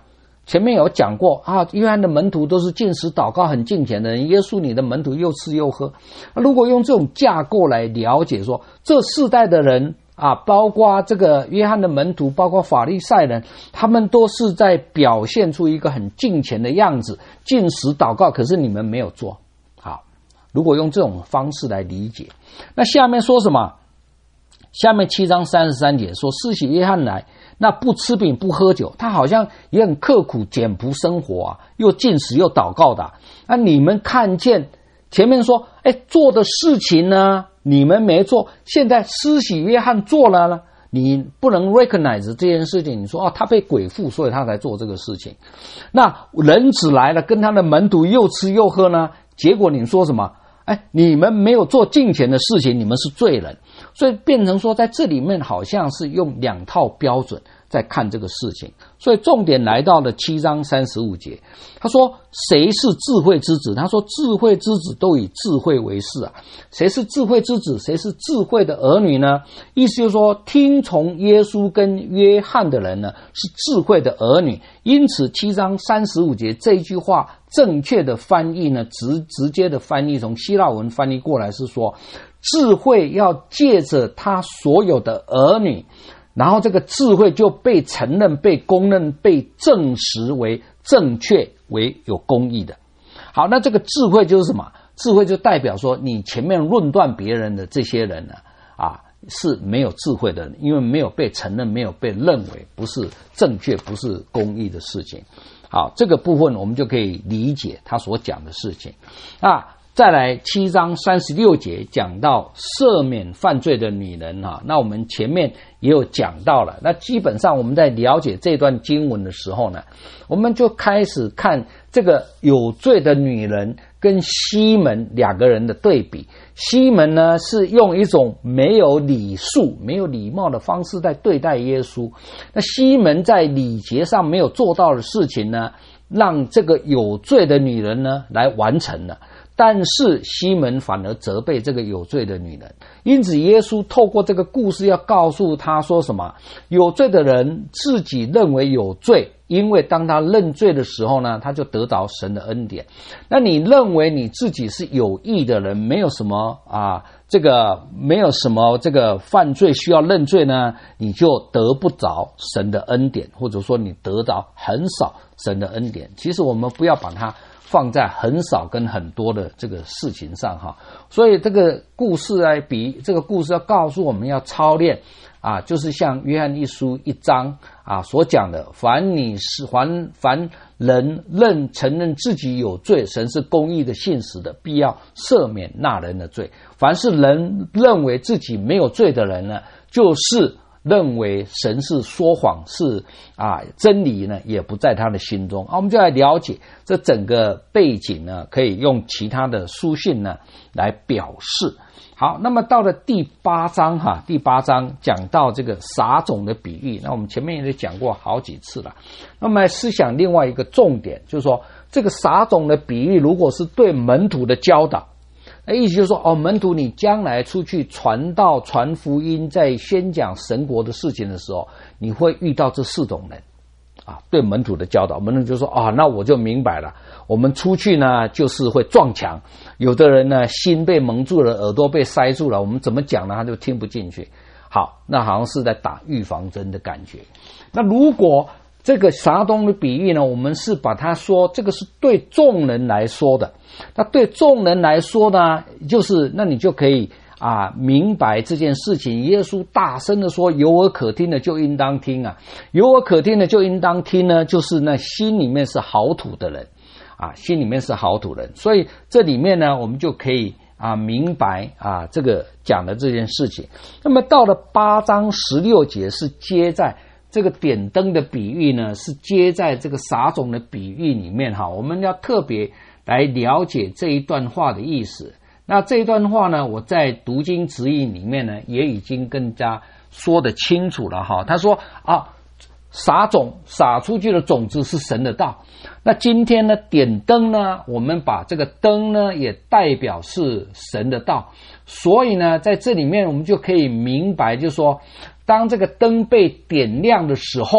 前面有讲过啊，约翰的门徒都是禁食祷告很敬虔的人，耶稣你的门徒又吃又喝。如果用这种架构来了解说，这世代的人啊，包括这个约翰的门徒，包括法利赛人，他们都是在表现出一个很敬虔的样子，禁食祷告，可是你们没有做。好，如果用这种方式来理解，那下面说什么？下面七章三十三节说，施洗约翰来，那不吃饼不喝酒，他好像也很刻苦简朴生活啊，又禁食又祷告的啊。那你们看见前面说，哎，做的事情呢，你们没做，现在施洗约翰做了呢，你不能 recognize 这件事情。你说哦，他被鬼附，所以他才做这个事情。那人子来了，跟他的门徒又吃又喝呢，结果你说什么？哎，你们没有做敬虔的事情，你们是罪人。所以变成说，在这里面好像是用两套标准在看这个事情。所以重点来到了七章三十五节，他说谁是智慧之子？他说智慧之子都以智慧为事啊。谁是智慧之子？谁是智慧的儿女呢？意思就是说，听从耶稣跟约翰的人呢，是智慧的儿女。因此七章三十五节这一句话正确的翻译呢，直直接的翻译从希腊文翻译过来是说，智慧要借着他所有的儿女，然后这个智慧就被承认、被公认、被证实为正确、为有公义的。好，那这个智慧就是什么？智慧就代表说，你前面论断别人的这些人呢，啊，是没有智慧的人，因为没有被承认，没有被认为不是正确、不是公义的事情。好，这个部分我们就可以理解他所讲的事情。啊，再来七章三十六节讲到赦免犯罪的女人啊，那我们前面也有讲到了。那基本上我们在了解这段经文的时候呢，我们就开始看这个有罪的女人跟西门两个人的对比。西门呢是用一种没有礼数、没有礼貌的方式在对待耶稣，那西门在礼节上没有做到的事情呢，让这个有罪的女人呢来完成了。但是西门反而责备这个有罪的女人，因此耶稣透过这个故事要告诉他说什么？有罪的人自己认为有罪，因为当他认罪的时候呢，他就得到神的恩典。那你认为你自己是有义的人，没有什么啊，这个没有什么这个犯罪需要认罪呢，你就得不着神的恩典，或者说你得到很少神的恩典。其实我们不要把它放在很少跟很多的这个事情上哈，所以这个故事来比，这个故事要告诉我们要操练啊，就是像约翰一书一章啊所讲的，凡你是凡凡人认承认自己有罪，神是公义的信实的，必要赦免那人的罪。凡是人认为自己没有罪的人呢，就是认为神是说谎，是啊真理呢也不在他的心中啊。我们就来了解这整个背景呢，可以用其他的书信呢来表示。好，那么到了第八章哈，第八章讲到这个撒种的比喻，那我们前面也讲过好几次了。那么思想另外一个重点，就是说这个撒种的比喻，如果是对门徒的教导，那意思就是说，哦，门徒你将来出去传道、传福音，在宣讲神国的事情的时候，你会遇到这四种人啊。对门徒的教导，门徒就说啊，那我就明白了。我们出去呢，就是会撞墙。有的人呢，心被蒙住了，耳朵被塞住了，我们怎么讲呢，他就听不进去。好，那好像是在打预防针的感觉。那如果这个撒种的比喻呢，我们是把它说这个是对众人来说的。那对众人来说呢，就是那你就可以啊明白这件事情。耶稣大声的说，有耳可听的就应当听啊，有耳可听的就应当听呢，就是那心里面是好土的人啊，心里面是好土人。所以这里面呢，我们就可以啊明白啊这个讲的这件事情。那么到了八章十六节是接在这个点灯的比喻呢，是接在这个撒种的比喻里面哈，我们要特别来了解这一段话的意思。那这一段话呢，我在读经直译里面呢，也已经更加说得清楚了哈。他说啊，撒种撒出去的种子是神的道。那今天呢，点灯呢，我们把这个灯呢，也代表是神的道。所以呢，在这里面我们就可以明白，就是说，当这个灯被点亮的时候，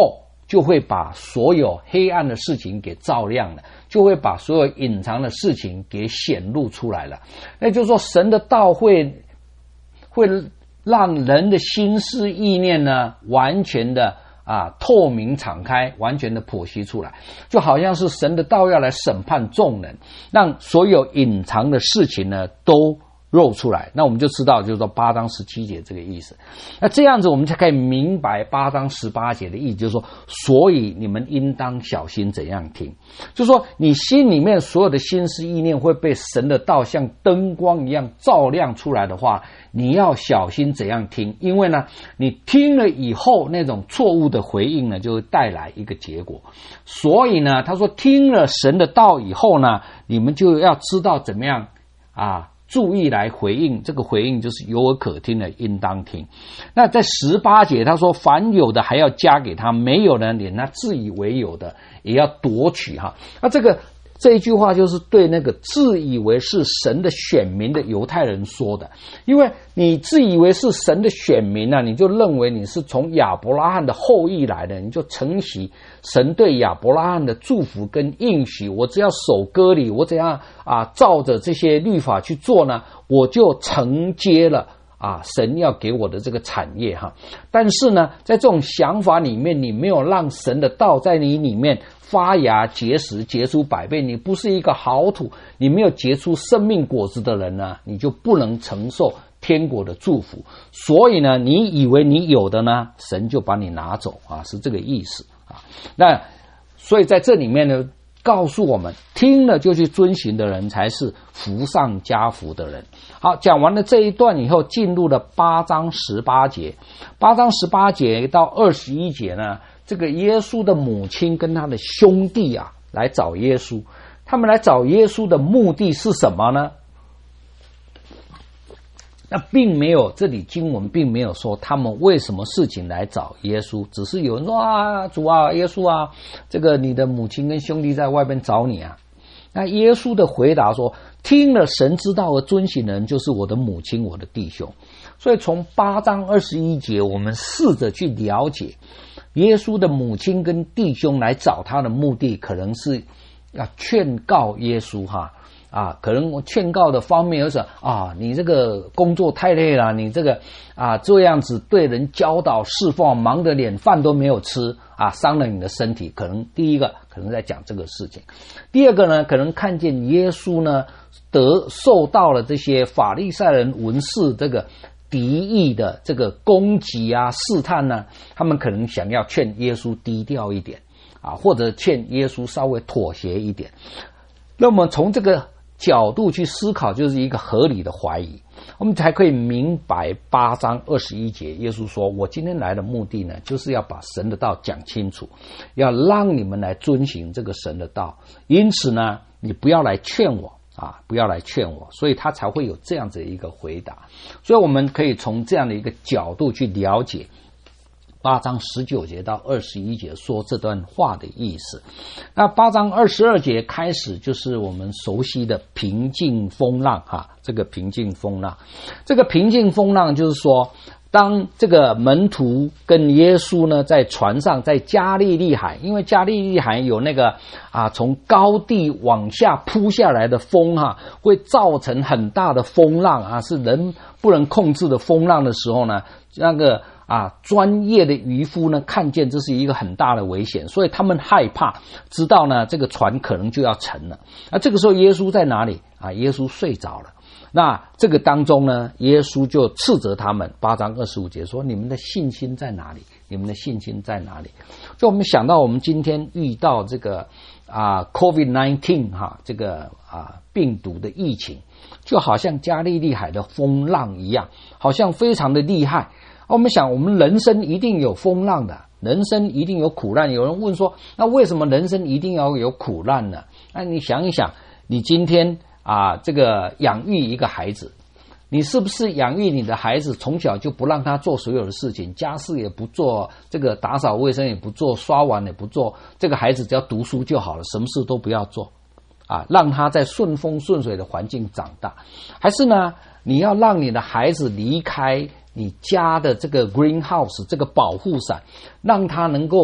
就会把所有黑暗的事情给照亮了，就会把所有隐藏的事情给显露出来了。那就是说，神的道会会让人的心思意念呢，完全的啊透明敞开，完全的剖析出来，就好像是神的道要来审判众人，让所有隐藏的事情呢都露出来。那我们就知道，就是说八章十七节这个意思。那这样子我们才可以明白八章十八节的意思，就是说，所以你们应当小心怎样听。就是说，你心里面所有的心思意念会被神的道像灯光一样照亮出来的话，你要小心怎样听。因为呢，你听了以后，那种错误的回应呢，就会带来一个结果。所以呢，他说听了神的道以后呢，你们就要知道怎么样啊注意来回应，这个回应就是有耳可听的应当听。那在十八节他说，凡有的还要加给他，没有的连他自以为有的也要夺取哈。那这个这一句话就是对那个自以为是神的选民的犹太人说的。因为你自以为是神的选民啊，你就认为你是从亚伯拉罕的后裔来的，你就承袭神对亚伯拉罕的祝福跟应许，我只要守割礼，我怎样啊照着这些律法去做呢，我就承接了啊神要给我的这个产业哈。但是呢，在这种想法里面，你没有让神的道在你里面发芽结实，结出百倍，你不是一个好土，你没有结出生命果子的人呢，你就不能承受天国的祝福。所以呢，你以为你有的呢，神就把你拿走啊，是这个意思啊。那所以在这里面呢，告诉我们，听了就去遵行的人才是福上加福的人。好，讲完了这一段以后，进入了八章十八节。八章十八节到二十一节呢，这个耶稣的母亲跟他的兄弟啊来找耶稣，他们来找耶稣的目的是什么呢？那并没有，这里经文并没有说他们为什么事情来找耶稣，只是有人说啊，主啊，耶稣啊，这个你的母亲跟兄弟在外边找你啊。那耶稣的回答说，听了神之道而遵行的人就是我的母亲，我的弟兄。所以从八章二十一节，我们试着去了解耶稣的母亲跟弟兄来找他的目的，可能是要劝告耶稣哈啊，可能我劝告的方面就是啊，你这个工作太累了，你这个啊这样子对人教导侍奉，忙得连饭都没有吃啊，伤了你的身体。可能第一个可能在讲这个事情，第二个呢，可能看见耶稣呢得受到了这些法利赛人文士这个敌意的这个攻击啊试探呢，他们可能想要劝耶稣低调一点啊，或者劝耶稣稍微妥协一点。那么从这个角度去思考，就是一个合理的怀疑，我们才可以明白八章二十一节耶稣说，我今天来的目的呢，就是要把神的道讲清楚，要让你们来遵行这个神的道，因此呢，你不要来劝我啊，不要来劝我，所以他才会有这样子一个回答。所以我们可以从这样的一个角度去了解八章十九节到二十一节说这段话的意思。那八章二十二节开始就是我们熟悉的平静风浪哈，这个平静风浪，这个平静风浪就是说，当这个门徒跟耶稣呢在船上，在加利利海，因为加利利海有那个啊从高地往下扑下来的风哈，会造成很大的风浪啊，是人不能控制的风浪的时候呢，那个啊专业的渔夫呢看见这是一个很大的危险，所以他们害怕，知道呢这个船可能就要沉了。那这个时候耶稣在哪里啊？耶稣睡着了。那这个当中呢，耶稣就斥责他们，八章二十五节说，你们的信心在哪里？你们的信心在哪里？就我们想到我们今天遇到这个啊 COVID 十九 哈，这个啊病毒的疫情，就好像加利利海的风浪一样，好像非常的厉害。我们想，我们人生一定有风浪的，人生一定有苦难。有人问说，那为什么人生一定要有苦难呢？那你想一想，你今天啊，这个养育一个孩子，你是不是养育你的孩子，从小就不让他做所有的事情，家事也不做，这个打扫卫生也不做，刷碗也不做，这个孩子只要读书就好了，什么事都不要做啊，让他在顺风顺水的环境长大？还是呢，你要让你的孩子离开你家的这个 greenhouse 这个保护伞，让他能够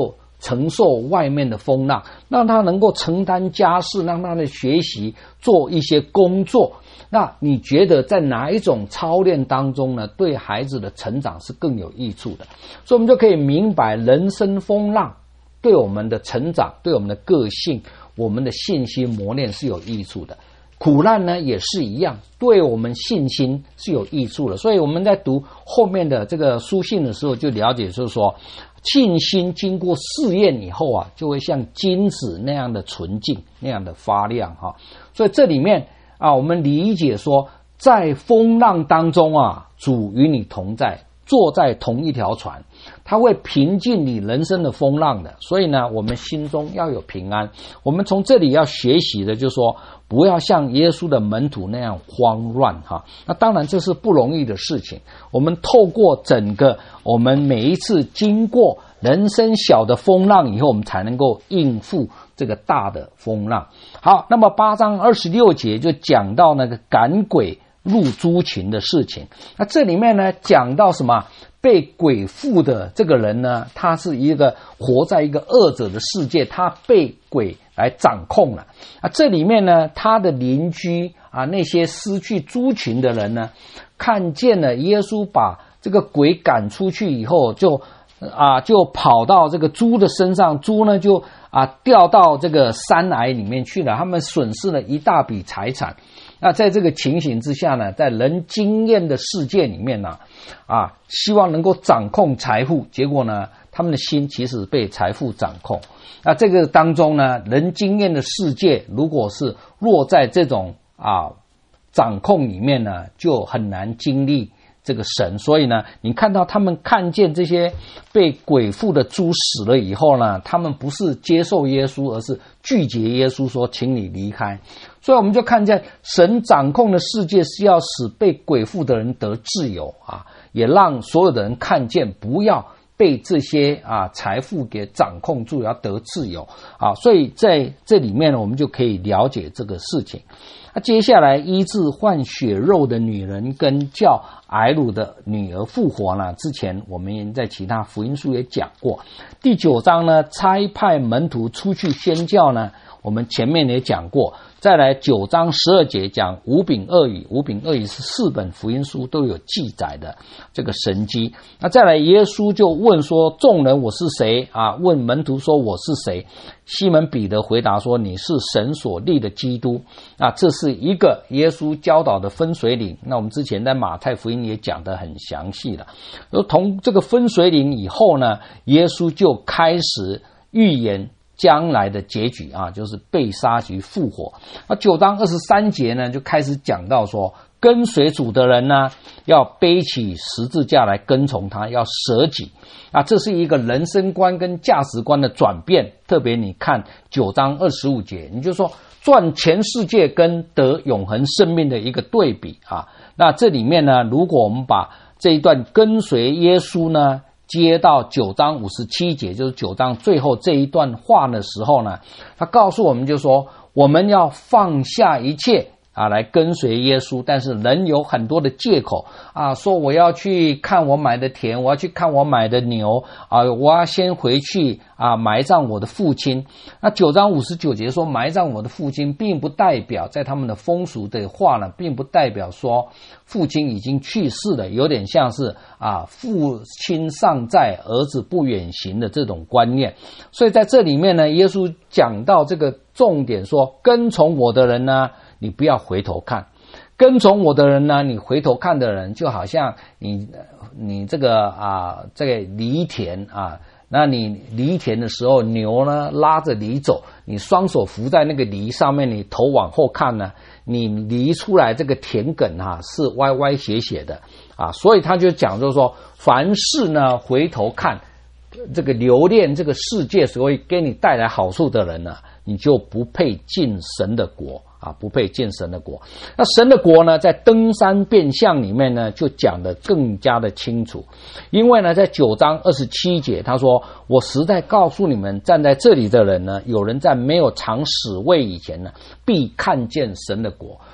承受外面的风浪，让他能够承担家事，让他的学习做一些工作。那你觉得在哪一种操练当中呢，对孩子的成长是更有益处的？所以我们就可以明白，人生风浪对我们的成长，对我们的个性，我们的信心磨练是有益处的。苦难呢也是一样，对我们信心是有益处的。所以我们在读后面的这个书信的时候，就了解就是说，信心经过试验以后啊，就会像金子那样的纯净，那样的发亮哈。所以这里面啊，我们理解说，在风浪当中啊，主与你同在，坐在同一条船，他会平静你人生的风浪的。所以呢，我们心中要有平安。我们从这里要学习的就是说，不要像耶稣的门徒那样慌乱哈。那当然这是不容易的事情。我们透过整个我们每一次经过人生小的风浪以后，我们才能够应付这个大的风浪。好，那么八章二十六节就讲到那个赶鬼入猪群的事情。那这里面呢讲到什么？被鬼附的这个人呢，他是一个活在一个恶者的世界，他被鬼来掌控了。啊，这里面呢，他的邻居啊，那些失去猪群的人呢，看见了耶稣把这个鬼赶出去以后，就啊就跑到这个猪的身上，猪呢就啊掉到这个山崖里面去了，他们损失了一大笔财产。那在这个情形之下呢，在人经验的世界里面呢，啊，希望能够掌控财富，结果呢，他们的心其实被财富掌控。那这个当中呢，人经验的世界如果是落在这种啊掌控里面呢，就很难经历这个神。所以呢，你看到他们看见这些被鬼附的猪死了以后呢，他们不是接受耶稣，而是拒绝耶稣，说请你离开。所以我们就看见神掌控的世界是要使被鬼附的人得自由啊，也让所有的人看见不要被这些啊财富给掌控住，要得自由啊。所以在这里面呢，我们就可以了解这个事情。那接下来医治患血肉的女人跟叫睚鲁的女儿复活呢，之前我们在其他福音书也讲过。第九章呢，差派门徒出去宣教呢，我们前面也讲过。再来九章十二节讲五饼二鱼，五饼二鱼是四本福音书都有记载的这个神迹。那再来耶稣就问说，众人我是谁啊？问门徒说我是谁？西门彼得回答说，你是神所立的基督。啊，这是一个耶稣教导的分水岭。那我们之前在马太福音也讲得很详细了。而从这个分水岭以后呢，耶稣就开始预言将来的结局啊，就是被杀及复活。那九章二十三节呢，就开始讲到说，跟随主的人呢，要背起十字架来跟从他，要舍己啊，这是一个人生观跟价值观的转变。特别你看九章二十五节，你就说赚全世界跟得永恒生命的一个对比啊。那这里面呢，如果我们把这一段跟随耶稣呢接到九章五十七节，就是九章最后这一段话的时候呢，他告诉我们就说，我们要放下一切啊，来跟随耶稣。但是人有很多的借口啊，说我要去看我买的田，我要去看我买的牛啊，我要先回去啊埋葬我的父亲。那九章五十九节说，埋葬我的父亲，并不代表在他们的风俗的话呢，并不代表说父亲已经去世了，有点像是啊父亲尚在，儿子不远行的这种观念。所以在这里面呢，耶稣讲到这个重点说，跟从我的人呢，你不要回头看。跟从我的人呢，你回头看的人，就好像你你这个啊这个犁田啊，那你犁田的时候，牛呢拉着犁走，你双手扶在那个犁上面，你头往后看呢，你犁出来这个田埂啊是歪歪斜斜的啊。所以他就讲就是说，凡事呢回头看，这个留恋这个世界所会给你带来好处的人呢，你就不配进神的国啊，不配进神的国。那神的国呢，在登山变相里面呢，就讲得更加的清楚。因为呢，在九章二十七节，他说，我实在告诉你们，站在这里的人呢，有人在没有尝死味以前呢，必看见神的国。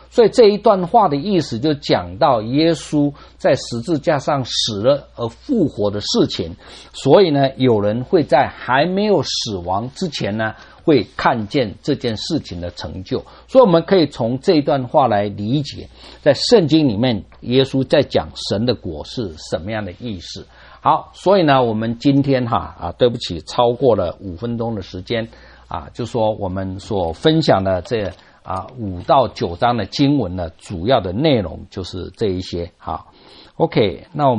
所以这一段话的意思就讲到耶稣在十字架上死了而复活的事情，所以呢，有人会在还没有死亡之前呢，会看见这件事情的成就。所以我们可以从这一段话来理解，在圣经里面耶稣在讲神的国是什么样的意思。好，所以呢，我们今天哈啊，对不起，超过了五分钟的时间啊，就说我们所分享的这啊五到九章的经文呢，主要的内容就是这一些。好 ，OK， 那我们。